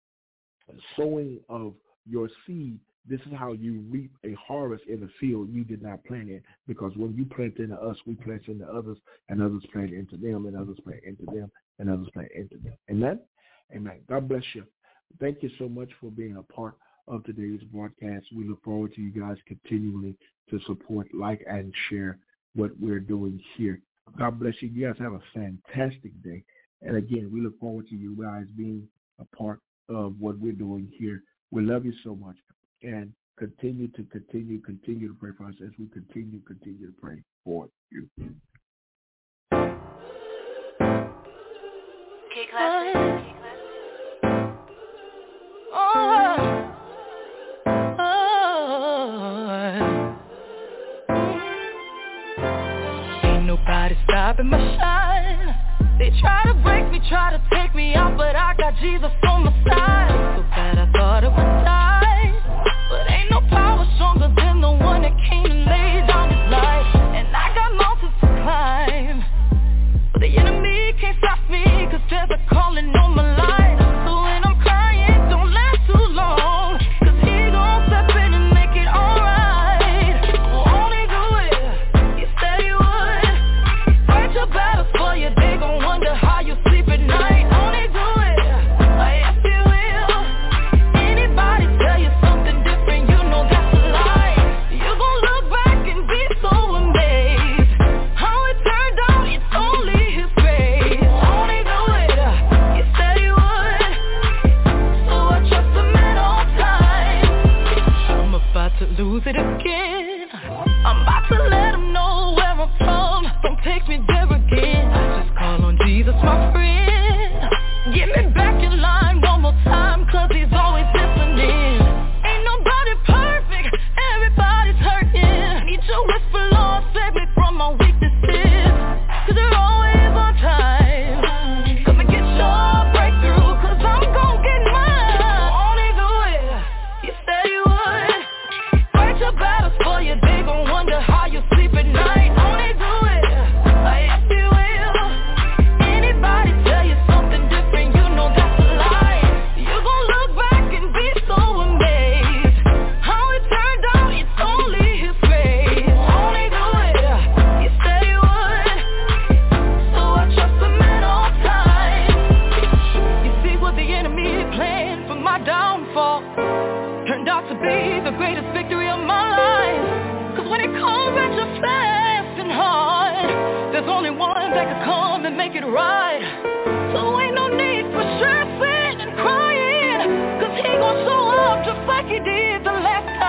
sowing of your seed, this is how you reap a harvest in a field you did not plant in. Because when you plant into us, we plant into others, and others plant into them, and others plant into them, and others plant into them. Amen? Amen. God bless you. Thank you so much for being a part of today's broadcast. We look forward to you guys continually to support, like, and share what we're doing here. God bless you. You guys have a fantastic day. And again, we look forward to you guys being a part of what we're doing here. We love you so much. And continue to continue, continue to pray for us as we continue, continue to pray for you. K-Class. Oh, oh. Ain't nobody stopping my shine. They try to break me, try to take me out, but I got Jesus on my side. So bad I thought it would die, but ain't no again. I'm about to let him know where I'm from. Don't take me there again. Just call on Jesus, my friend. Get me back in line one more time, cause he's always listening. Ain't nobody perfect, everybody's hurting. Need your whisper, Lord, save me from my weaknesses, cause you're always on time. Come and get your breakthrough, cause I'm gon' get mine. Won't he do it? You said you would. Fight your battles for you, they gon' wonder how you sleep at night. Won't he do it? Yes, he will. Anybody tell you something different, you know that's a lie. You gon' look back and be so amazed. How it turned out, it's only his grace. Won't he do it? You said he would. So I trust him at all times. You see what the enemy planned for my downfall turned out to be the greatest victory of my life. Cause when it comes at you fast and hard, there's only one that can come and make it right. So ain't no need for stressing and crying, cause he gon' show up just like he did the last time.